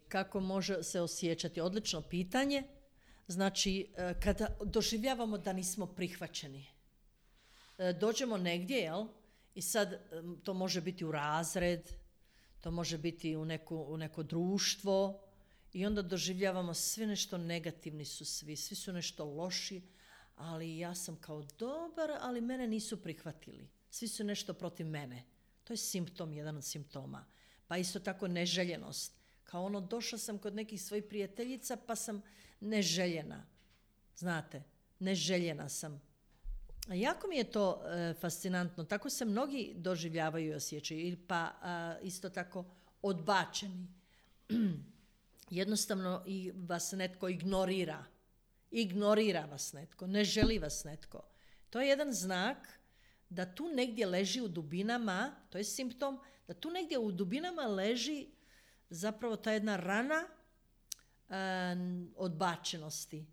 Kako može se osjećati? Odlično pitanje. Znači, e, kada doživljavamo da nismo prihvaćeni. E, dođemo negdje, jel? I sad e, to može biti u razred, to može biti u, neku, u neko društvo i onda doživljavamo sve nešto negativni su svi, svi su nešto loši, ali ja sam kao dobar, ali mene nisu prihvatili. Svi su nešto protiv mene. To je simptom, jedan od simptoma. Pa isto tako neželjenost. Kao ono, došla sam kod nekih svojih prijateljica pa sam neželjena. Znate, neželjena sam. A jako mi je to e, fascinantno. Tako se mnogi doživljavaju i osjećaju. Pa a, isto tako odbačeni. Jednostavno i vas netko ignorira. Ignorira vas netko. Ne želi vas netko. To je jedan znak da tu negdje leži u dubinama, to je simptom, da tu negdje u dubinama leži zapravo ta jedna rana e, odbačenosti.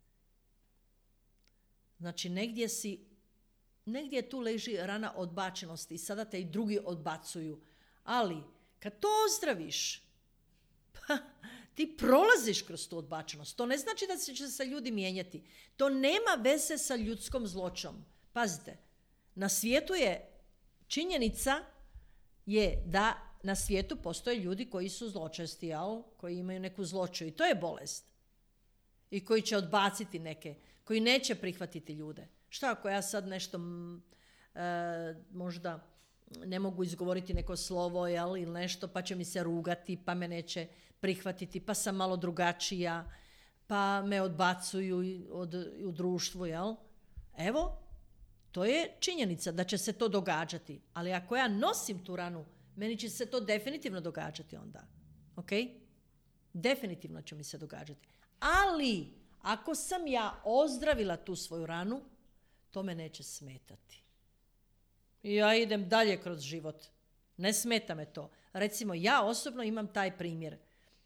Znači negdje si, negdje tu leži rana odbačenosti i sada te i drugi odbacuju. Ali kad to ozdraviš, pa ti prolaziš kroz tu odbačenost. To ne znači da će se ljudi mijenjati. To nema veze sa ljudskom zloćom. Pazite, na svijetu je činjenica je da na svijetu postoje ljudi koji su zločesti, jel? Koji imaju neku zloću i to je bolest. I koji će odbaciti neke, koji neće prihvatiti ljude. Šta ako ja sad nešto m, e, možda ne mogu izgovoriti neko slovo, jel, ili nešto, pa će mi se rugati, pa me neće prihvatiti, pa sam malo drugačija, pa me odbacuju od, u društvu, jel? Evo, to je činjenica da će se to događati. Ali ako ja nosim tu ranu, meni će se to definitivno događati onda. Ok? Definitivno će mi se događati. Ali, ako sam ja ozdravila tu svoju ranu, to me neće smetati. I ja idem dalje kroz život. Ne smeta me to. Recimo, ja osobno imam taj primjer.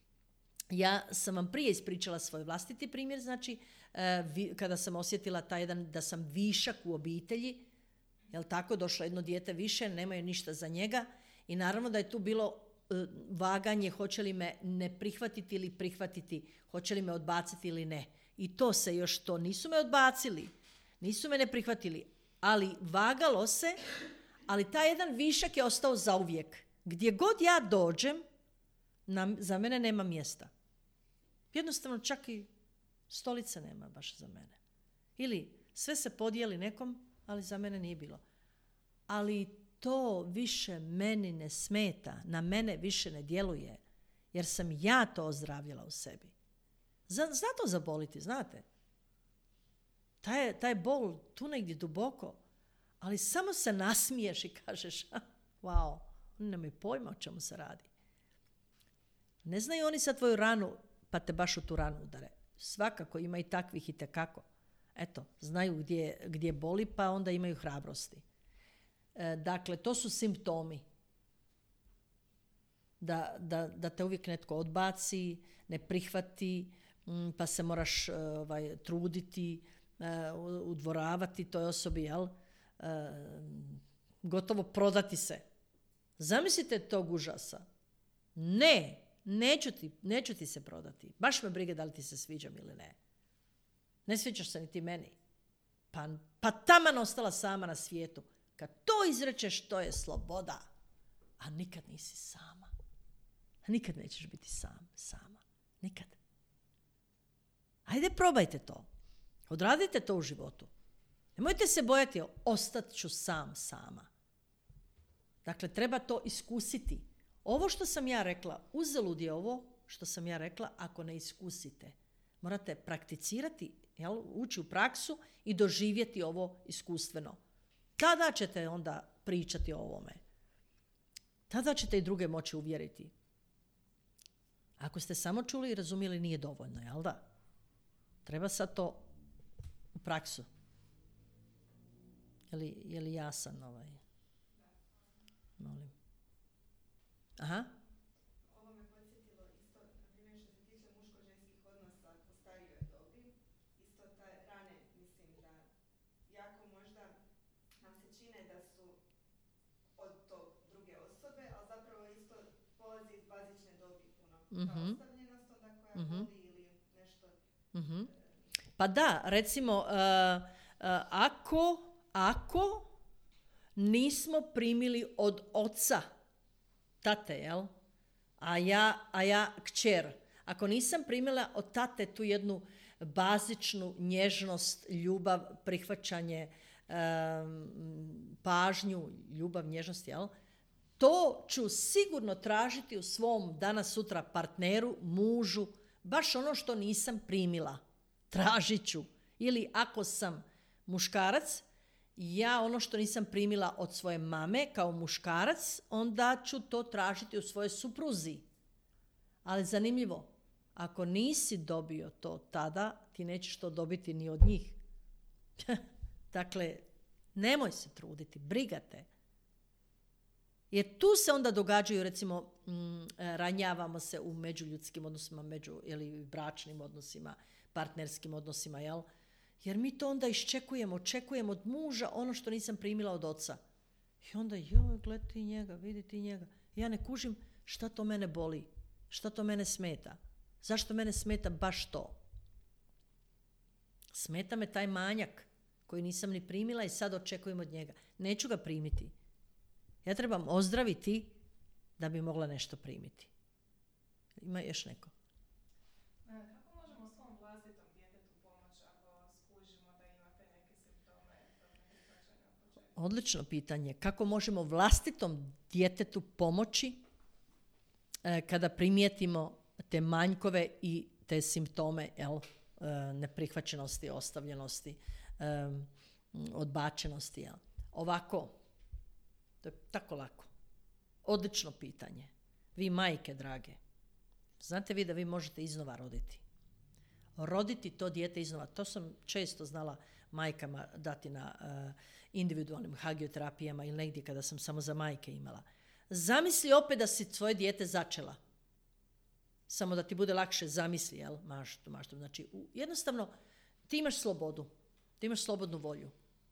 Ja sam vam prije ispričala svoj vlastiti primjer, znači, eh, vi, kada sam osjetila taj jedan, da sam višak u obitelji, jel tako, došlo jedno dijete više, nemaju ništa za njega i naravno da je tu bilo eh, vaganje, hoće li me ne prihvatiti ili prihvatiti, hoće li me odbaciti ili ne. I to se još to, nisu me odbacili, nisu me ne prihvatili, ali vagalo se, ali taj jedan višak je ostao zauvijek. Gdje god ja dođem, na, za mene nema mjesta. Jednostavno čak i stolice nema baš za mene. Ili sve se podijeli nekom, ali za mene nije bilo. Ali to više meni ne smeta, na mene više ne djeluje, jer sam ja to ozdravila u sebi. Zna, zna to zaboliti, znate? Taj, taj bol tu negdje duboko, ali samo se nasmiješ i kažeš, wow, oni nemaju pojma o čemu se radi. Ne znaju oni sa tvoju ranu, pa te baš u tu ranu udare. Svakako ima i takvih i tekako. Eto, znaju gdje, gdje boli, pa onda imaju hrabrosti. E, dakle, to su simptomi. Da, da, da te uvijek netko odbaci, ne prihvati, m, pa se moraš ovaj, truditi, e, udvoravati toj osobi, jel? E, gotovo prodati se. Zamislite tog užasa. Ne, neću ti, neću ti se prodati. Baš me briga da li ti se sviđam ili ne. Ne sviđaš se ni ti meni. Pa, pa taman ostala sama na svijetu. Kad to izrečeš, to je sloboda. A nikad nisi sama. A nikad nećeš biti sam, sama. Nikad. Ajde, probajte to. Odradite to u životu. Nemojte se bojati, ostat ću sam, sama. Dakle, treba to iskusiti. Ovo što sam ja rekla, uzalud je ovo što sam ja rekla, ako ne iskusite. Morate prakticirati, jel, ući u praksu i doživjeti ovo iskustveno. Tada ćete onda pričati o ovome. Tada ćete i druge moći uvjeriti. Ako ste samo čuli i razumjeli, nije dovoljno, jel da? Treba sad to u praksu. Je li, je li jasan ovaj? Molim. Aha. Ovo me podsjetilo isto, na primjer što se tiče muško-ženskih odnosa po starijoj dobi, isto ta rane, mislim da jako možda nam se čine da su od to druge osobe, ali zapravo isto polazi iz bazične dobi puno. Mm-hmm. Kao boli ili nešto. Mhm. Pa da, recimo, uh, uh, ako, ako nismo primili od oca, tate, jel? A ja, a ja kćer. Ako nisam primila od tate tu jednu bazičnu nježnost, ljubav, prihvaćanje, um, pažnju, ljubav, nježnost, jel? To ću sigurno tražiti u svom danas sutra partneru, mužu, baš ono što nisam primila. Tražit ću. Ili ako sam muškarac, ja ono što nisam primila od svoje mame kao muškarac, onda ću to tražiti u svojoj supruzi. Ali zanimljivo, ako nisi dobio to tada, ti nećeš to dobiti ni od njih. Dakle, nemoj se truditi, briga te. Jer tu se onda događaju, recimo, mm, ranjavamo se u međuljudskim odnosima, među, ili bračnim odnosima, partnerskim odnosima, jel? Jer mi to onda iščekujemo, očekujemo od muža ono što nisam primila od oca. I onda, joj, gled ti njega, vidi ti njega. Ja ne kužim šta to mene boli, šta to mene smeta. Zašto mene smeta baš to? Smeta me taj manjak koji nisam ni primila i sad očekujem od njega. Neću ga primiti. Ja trebam ozdraviti da bi mogla nešto primiti. Ima još neko? Kako možemo svom vlastitom djetetu pomoći ako skužimo da imate neke simptome tog neprihvaćanja od početka? Odlično pitanje. Kako možemo vlastitom djetetu pomoći e, kada primijetimo te manjkove i te simptome, jel, e, neprihvaćenosti, ostavljenosti, e, odbačenosti, jel? Ovako, to je tako lako. Odlično pitanje. Vi majke, drage, znate vi da vi možete iznova roditi. Roditi to dijete iznova. To sam često znala majkama dati na uh, individualnim hagioterapijama ili negdje kada sam samo za majke imala. Zamisli opet da si svoje dijete začela. Samo da ti bude lakše, zamisli, jel? Maštu, maštu. Znači, u, jednostavno, ti imaš slobodu. Ti imaš slobodnu volju.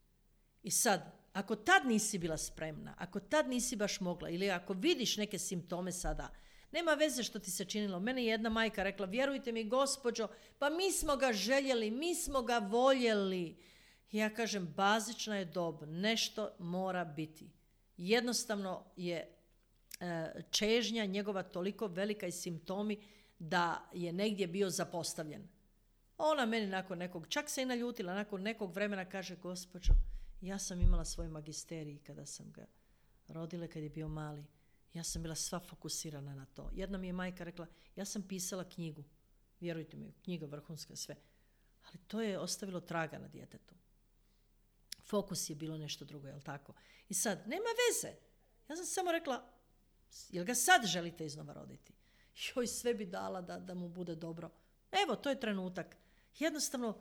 I sad, ako tad nisi bila spremna, ako tad nisi baš mogla, ili ako vidiš neke simptome sada, nema veze što ti se činilo. Meni je jedna majka rekla, vjerujte mi, gospođo, pa mi smo ga željeli, mi smo ga voljeli. Ja kažem, bazična je dob, nešto mora biti. Jednostavno je e, čežnja njegova toliko velika i simptomi da je negdje bio zapostavljen. Ona meni nakon nekog, čak se i naljutila, nakon nekog vremena kaže, gospođo, ja sam imala svoj magisterij kada sam ga rodila, kad je bio mali. Ja sam bila sva fokusirana na to. Jedna mi je majka rekla, ja sam pisala knjigu. Vjerujte mi, knjiga vrhunska, sve. Ali to je ostavilo traga na djetetu. Fokus je bilo nešto drugo, jel tako? I sad, nema veze. Ja sam samo rekla, jel ga sad želite iznova roditi? Joj, sve bi dala da, da mu bude dobro. Evo, to je trenutak. Jednostavno,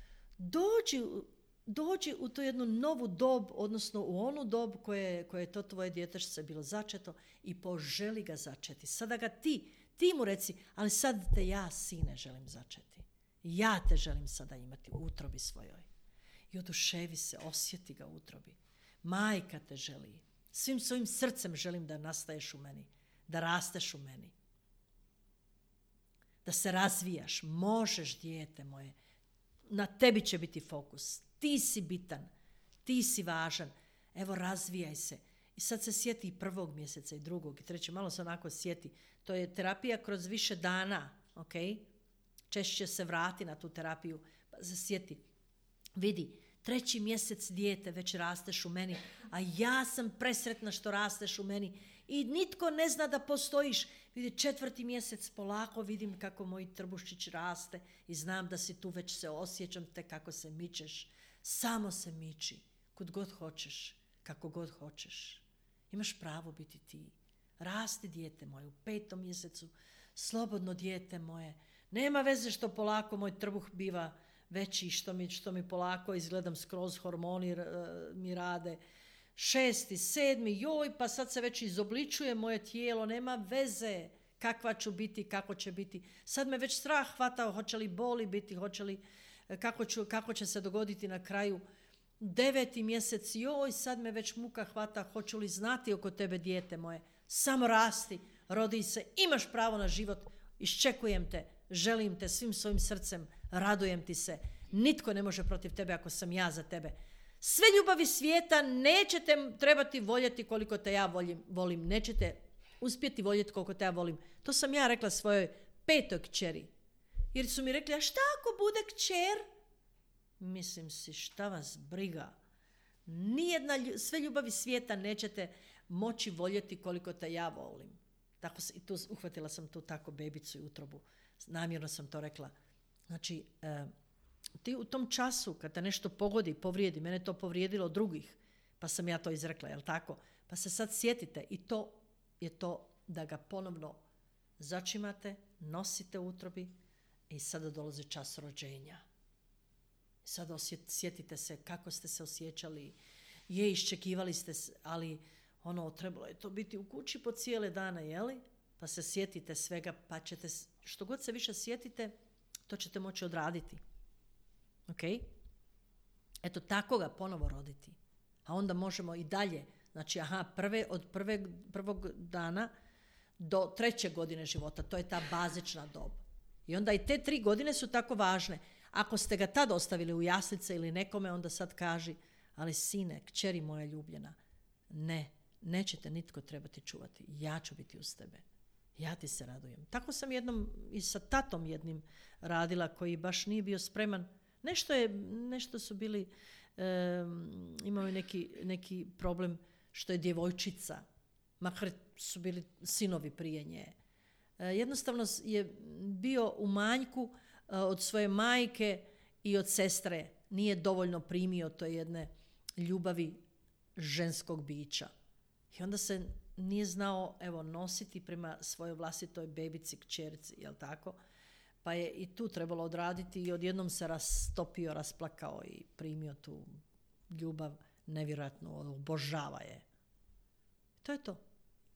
dođi, dođi u tu jednu novu dob, odnosno u onu dob koje, koje je to tvoje djetešce bilo začeto i poželi ga začeti. Sada ga ti, ti mu reci, ali sad te ja, sine, želim začeti. Ja te želim sada imati u utrobi svojoj. I oduševi se, osjeti ga u utrobi. Majka te želi. Svim svojim srcem želim da nastaješ u meni, da rasteš u meni. Da se razvijaš, možeš, dijete moje. Na tebi će biti fokus. Ti si bitan, ti si važan. Evo, razvijaj se. I sad se sjeti i prvog mjeseca i drugog i trećeg. Malo se onako sjeti. To je terapija kroz više dana, ok? Češće se vrati na tu terapiju. Pa se sjeti. Vidi, treći mjesec dijete, već rasteš u meni, a ja sam presretna što rasteš u meni i nitko ne zna da postojiš. Vidi, četvrti mjesec polako vidim kako moj trbuščić raste i znam da si tu, već se osjećam te kako se mičeš. Samo se miči, kud god hoćeš, kako god hoćeš. Imaš pravo biti ti. Rasti, dijete moje, u petom mjesecu, slobodno dijete moje. Nema veze što polako moj trbuh biva veći, što mi, što mi polako izgledam skroz, hormoni uh, mi rade. Šesti, sedmi, joj, pa sad se već izobličuje moje tijelo, nema veze kakva ću biti, kako će biti. Sad me već strah hvata, hoće li boli biti, hoće li, kako, ću, kako će se dogoditi na kraju. Deveti mjesec, joj, sad me već muka hvata, hoću li znati oko tebe, dijete moje. Samo rasti, rodi se, imaš pravo na život, iščekujem te, želim te svim svojim srcem, radujem ti se. Nitko ne može protiv tebe ako sam ja za tebe. Sve ljubavi svijeta nećete trebati voljeti koliko te ja volim, volim. Nećete uspjeti voljeti koliko te ja volim. To sam ja rekla svojoj petoj kćeri. Jer su mi rekli, a šta ako bude kćer? Mislim si, šta vas briga? Nijedna, sve ljubavi svijeta nećete moći voljeti koliko te ja volim. Tako, i tu, uhvatila sam tu tako bebicu i utrobu. Namjerno sam to rekla. Znači, e, ti u tom času kad te nešto pogodi, povrijedi, mene to povrijedilo od drugih, pa sam ja to izrekla, jel tako? Pa se sad sjetite i to je to da ga ponovno začimate, nosite u utrobi i sada dolazi čas rođenja. Sada osjet, sjetite se kako ste se osjećali, je, iščekivali ste, ali ono, trebalo je to biti u kući po cijele dane, jeli? Pa se sjetite svega, pa ćete, što god se više sjetite, to ćete moći odraditi. Ok? Eto, tako ga ponovo roditi. A onda možemo i dalje, znači, aha, prve, od prve, prvog dana do treće godine života, to je ta bazična dob. I onda i te tri godine su tako važne. Ako ste ga tad ostavili u jaslice ili nekome, onda sad kaži, ali sine, kćeri moja ljubljena, ne, nećete nitko trebati čuvati. Ja ću biti uz tebe. Ja ti se radujem. Tako sam jednom i sa tatom jednim radila koji baš nije bio spreman. Nešto, je, nešto su bili, um, imao je neki, neki problem što je djevojčica, makar su bili sinovi prije nje. Uh, jednostavno je bio u manjku uh, od svoje majke i od sestre. Nije dovoljno primio to jedne ljubavi ženskog bića. I onda se nije znao, evo, nositi prema svojoj vlastitoj bebici, kćerici, jel tako? Pa je i tu trebalo odraditi i odjednom se rastopio, rasplakao i primio tu ljubav nevjerojatnu, obožava je. To je to.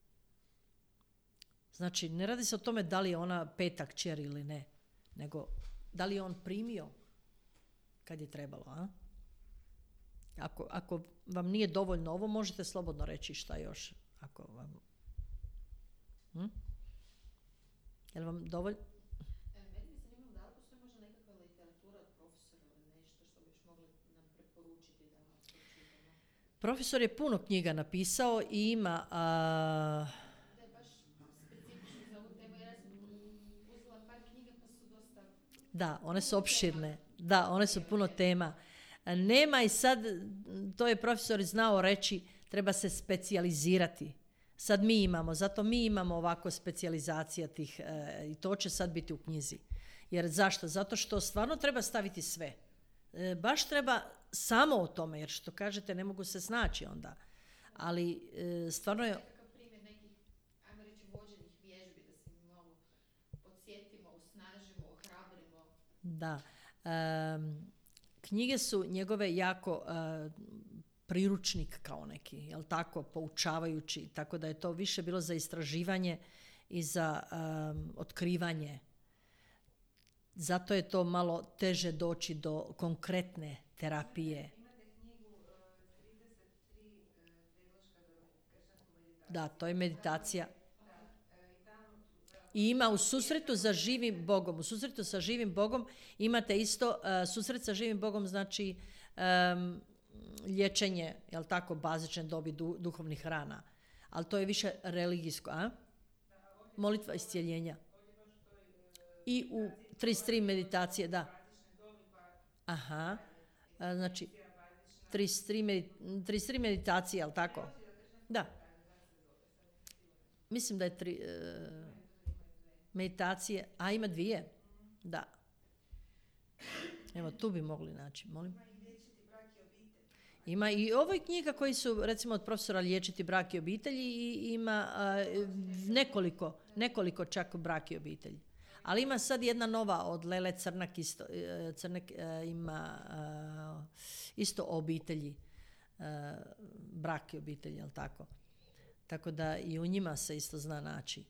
Znači, ne radi se o tome da li je ona peta kćer ili ne, nego da li je on primio kad je trebalo, a? Ako, ako vam nije dovoljno ovo, možete slobodno reći šta još. Ako vam... Hm? Je li vam dovoljno? Meni bi zanimalo da li postoji možda nekakva literatura od profesora ili nešto što bi još mogli nam preporučiti da pročitamo? Profesor je puno knjiga napisao i ima... A... Da je baš specifično za ovu temu, jer ja sam uzela par knjiga pa su dosta... Da, one su opširne. Da, one su puno tema. Nema i sad, to je profesor znao reći, treba se specijalizirati. Sad mi imamo, zato mi imamo ovako specijalizacija tih e, i to će sad biti u knjizi. Jer zašto? Zato što stvarno treba staviti sve. E, baš treba samo o tome, jer što kažete ne mogu se snaći onda. Ali e, stvarno je... Nekakav primjer nekih, ajmo reći, vođenih vježbi da se malo podsjetimo, osnažimo, ohrabrimo. Da. Um, knjige su njegove jako uh, priručnik kao neki, jel tako, poučavajući, tako da je to više bilo za istraživanje i za um, otkrivanje. Zato je to malo teže doći do konkretne terapije. Imate knjigu uh, trideset tri uh, predloška za kršćansku meditaciju. Da, to je meditacija. Da, uh, i tamo... I ima u susretu za živim Bogom. U susretu sa živim Bogom imate isto, uh, susret sa živim Bogom znači um, liječenje, jel tako, bazične dobi du, duhovnih rana. Ali to je više religijsko, a? Molitva iscijeljenja. I u trideset tri meditacije, da. Aha. A, znači, trideset tri, medit- trideset tri meditacije, jel tako? Da. Mislim da je tri... Uh, meditacije, a ima dvije? Da. Evo, tu bi mogli naći, molim. Ima i ovoj knjiga koji su, recimo, od profesora Liječiti brak i obitelji i ima a, nekoliko, nekoliko čak brak i obitelji. Ali ima sad jedna nova od Lele Crnak isto, Crnak ima a, isto o obitelji, a, brak i obitelji, jel tako? Tako da i u njima se isto zna naći.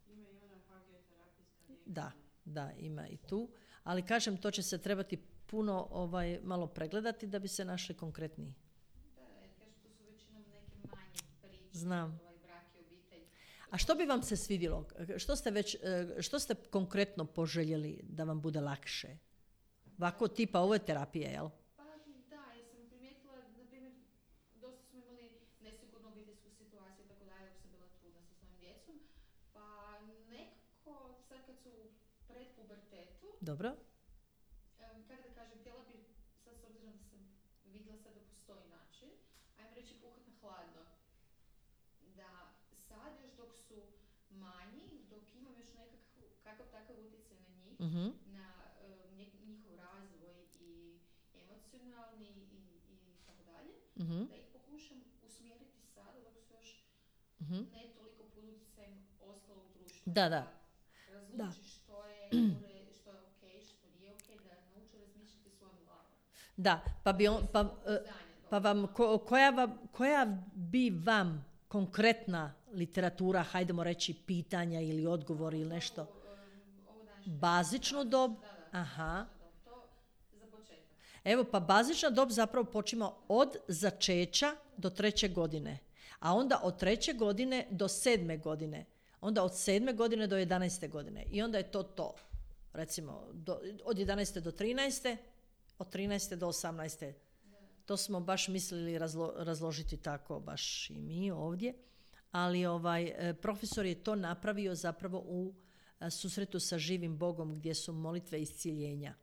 Da, da, ima i tu. Ali kažem, to će se trebati puno ovaj, malo pregledati da bi se našli konkretniji. Da, jer kažem, tu su većinom neke manje priče, Znam. ovaj brak i obitelj. A što bi vam se svidjelo? Što ste već, e, što ste konkretno poželjeli da vam bude lakše? Ovako tipa ovo je terapija, jel? Pa da, ja sam primijetila, na primjer, dosta smo imali nesigurnu obiteljsku situaciju, tako da dok sam bila trudna sa svojim djecom, pa nekako sad kad su u predpubertetu, Dobro. em, kako da kažem, htjela bi, sad s obzirom da sam vidjela sad da postoji način, ajmo reći puhat na hladno. Da sad još dok su manji, dok imam još nekakav kakav takav utjecaj na njih, Mhm. na em, nje- njihov razvoj i emocionalni i, i tako dalje, Mhm. da ih pokušam usmjeriti sada dok su još Mhm. ne toliko pod utjecajem ostalo u društvu. Da, da. Razluči što je, u re- što je okej, što nije okej, da nauče razmišljati svojom glavom. Da, pa bi on, pa, e, Pouzdanje pa vam, ko- koja, vam, koja bi vam konkretna literatura, hajdemo reći pitanja ili odgovori ili nešto, Ovo, em, ovo današnje- bazičnu dob? Da, da, Aha. bazična dob. To za početak. Evo, pa bazična dob zapravo počima od začeća do treće godine, a onda od treće godine do sedme godine, onda od sedme godine do jedanaeste godine i onda je to to. Recimo, do, od jedanaeste do trinaeste, od trinaeste do osamnaeste. To smo baš mislili razlo- razložiti tako, baš i mi ovdje, ali ovaj, e, profesor je to napravio zapravo u e, susretu sa živim Bogom gdje su molitve isciljenja.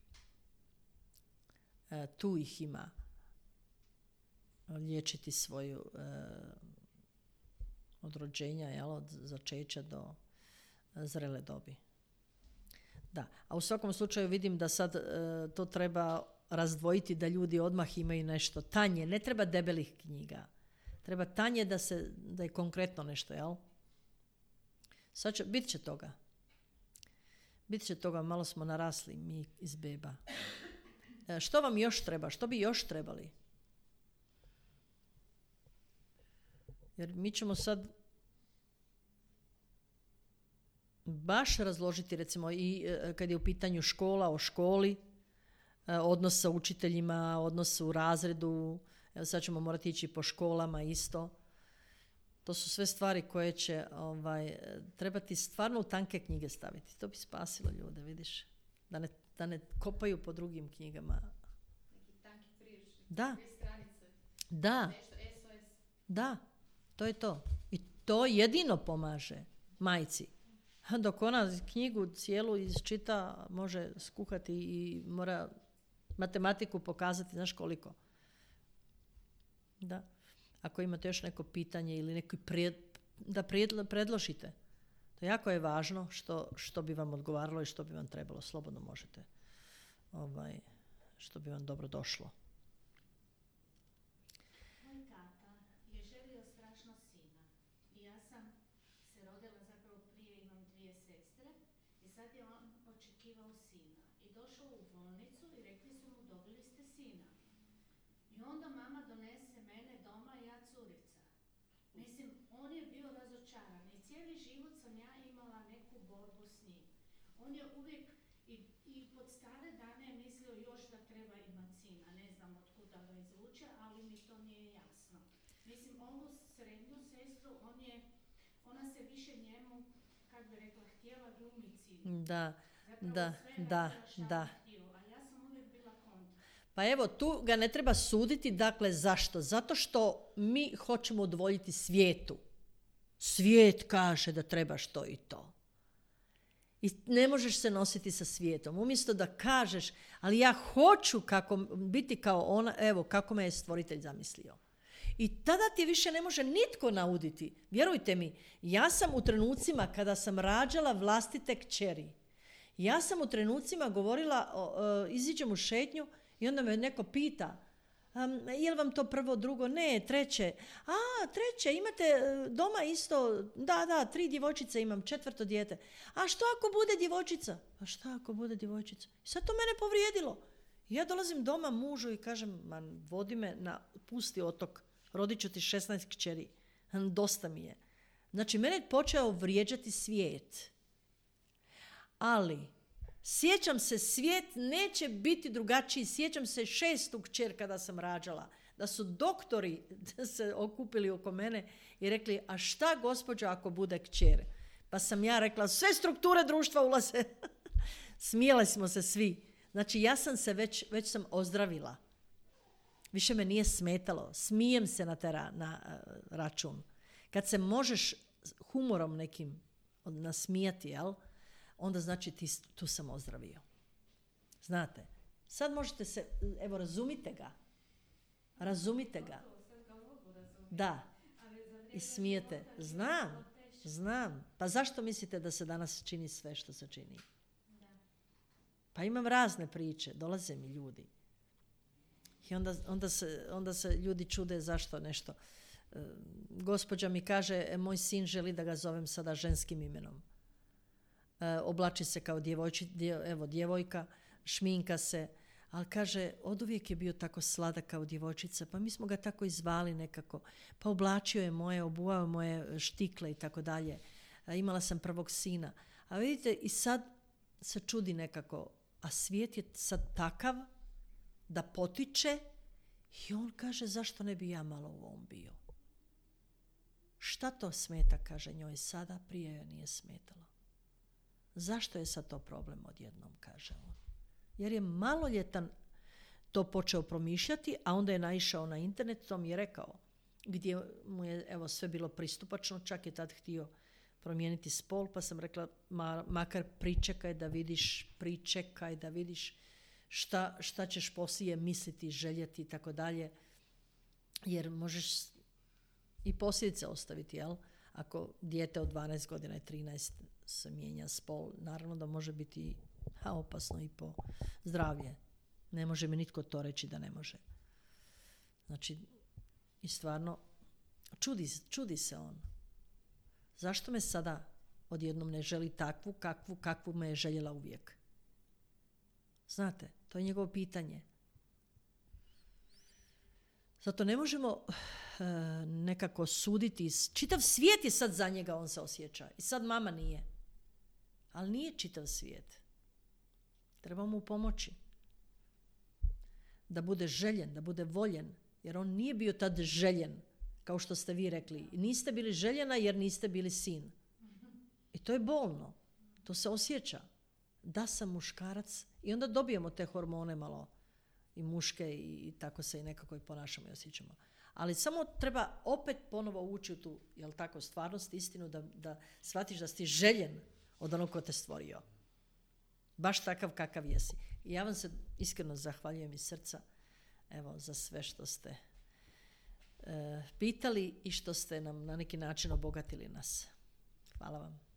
E, tu ih ima liječiti svoju e, od rođenja, jel, od začeća do e, zrele dobi. Da, a u svakom slučaju vidim da sad e, to treba razdvojiti da ljudi odmah imaju nešto tanje, ne treba debelih knjiga. Treba tanje da se da je konkretno nešto, jel? Sad će, bit će toga. Bit će toga, malo smo narasli mi iz beba. E, što vam još treba? Što bi još trebali? Jer mi ćemo sad baš razložiti, recimo, i e, kad je u pitanju škola, o školi, e, odnos sa učiteljima, odnos u razredu, evo sad ćemo morati ići po školama isto. To su sve stvari koje će ovaj, e, trebati stvarno u tanke knjige staviti. To bi spasilo ljude, vidiš. Da ne, da ne kopaju po drugim knjigama. Neki tanki priručnik. Da. Dvije stranice. Da, Nešto S O S. da, to je to. I to jedino pomaže majci. Dok ona knjigu cijelu isčita, može skuhati i mora matematiku pokazati, znaš koliko. Da. Ako imate još neko pitanje ili neki prijed, da prijedlo- predložite. To jako je važno što, što bi vam odgovaralo i što bi vam trebalo. Slobodno možete. Ovaj, što bi vam dobro došlo. Moj tata je želio strašno sina i ja sam se rodila, zapravo prije imam dvije sestre i sad je on očekivao sina i došao u bolnicu i rekli su mu dobili ste sina. I onda mama donese mene doma i ja curica. Mislim, on je bio razočaran i cijeli život sam ja imala neku borbu s njim. On je uvijek i, i pod stare dane je mislio još da treba imati sina, ne znam od kuda ga izvuče, ali mi to nije jasno. Mislim, ovu srednju sestru, on je, ona se više njemu, kak bi rekla, htjela glumiti sinu. Da, Zapravo da, sve da, radila šta da. on htio, a ja sam uvijek bila kontra. Pa evo, tu ga ne treba suditi. Dakle, zašto? Zato što mi hoćemo udovoljiti svijetu. Svijet kaže da trebaš to i to. I ne možeš se nositi sa svijetom. Umjesto da kažeš, ali ja hoću kako, biti kao ona, evo, kako me je stvoritelj zamislio. I tada ti više ne može nitko nauditi. Vjerujte mi, ja sam u trenucima kada sam rađala vlastite kćeri, ja sam u trenucima govorila, o, o, iziđem u šetnju i onda me neko pita, um, je li vam to prvo, drugo? Ne, treće. A, treće, imate e, doma isto, da, da, tri djevojčice imam, četvrto dijete. A što ako bude djevojčica? A šta ako bude djevojčica? I sad to mene povrijedilo. I ja dolazim doma mužu i kažem, man, vodi me na pusti otok, rodit ću ti šesnaest kćeri. Dosta mi je. Znači, mene je počeo vrijeđati svijet. Ali, sjećam se, svijet neće biti drugačiji. Sjećam se šestu kćer kada sam rađala. da su doktori se okupili oko mene i rekli, a šta gospođo ako bude kćer? Pa sam ja rekla, sve strukture društva ulaze. Smijeli smo se svi. Znači, ja sam se već, već sam ozdravila. Više me nije smetalo. Smijem se na, tera, na uh, račun. Kad se možeš humorom nekim nasmijati, jel? Onda znači ti, tu sam ozdravio. Znate, sad možete se, evo, razumite ga. Razumite ga. Da. I smijete. Znam. Znam. Pa zašto mislite da se danas čini sve što se čini? Pa imam razne priče. Dolaze mi ljudi. I onda, onda, se, onda se ljudi čude zašto nešto. E, gospođa mi kaže, e, moj sin želi da ga zovem sada ženskim imenom. E, oblači se kao djevojči, dje, evo, djevojka, šminka se, ali kaže, oduvijek je bio tako sladak kao djevojčica, pa mi smo ga tako i zvali nekako. Pa oblačio je moje, obuao moje štikle i tako dalje. Imala sam prvog sina. A vidite, i sad se čudi nekako, a svijet je sad takav da potiče i on kaže, zašto ne bi ja malo u ovom bio? Šta to smeta, kaže njoj sada, prije joj nije smetalo. Zašto je sad to problem odjednom, kaže on. Jer je maloljetan to počeo promišljati, a onda je naišao na internet, to mi je rekao, gdje mu je evo sve bilo pristupačno, čak je tad htio promijeniti spol, pa sam rekla, ma, makar pričekaj da vidiš, pričekaj da vidiš šta, šta ćeš poslije misliti, željeti i tako dalje, jer možeš i posljedice ostaviti, jel? Ako dijete od dvanaest godina i trinaest se mijenja spol, naravno da može biti a opasno i po zdravlje. Ne može mi nitko to reći da ne može. Znači, i stvarno, čudi, čudi se on. Zašto me sada odjednom ne želi takvu, kakvu, kakvu me je željela uvijek? Znate, to je njegovo pitanje. Zato ne možemo uh, nekako suditi. Čitav svijet je sad za njega, on se osjeća. I sad mama nije. Ali nije čitav svijet. Treba mu pomoći. Da bude željen, da bude voljen. Jer on nije bio tad željen, kao što ste vi rekli. Niste bili željena jer niste bili sin. I to je bolno. To se osjeća. Da sam muškarac. I onda dobijemo te hormone malo i muške i, i tako se i nekako i ponašamo i osjećamo. Ali samo treba opet ponovo ući u tu, jel tako, stvarnost, istinu, da, da shvatiš da si željen od onog ko te stvorio. Baš takav kakav jesi. I ja vam se iskreno zahvaljujem iz srca, evo, za sve što ste e, pitali i što ste nam na neki način obogatili nas. Hvala vam.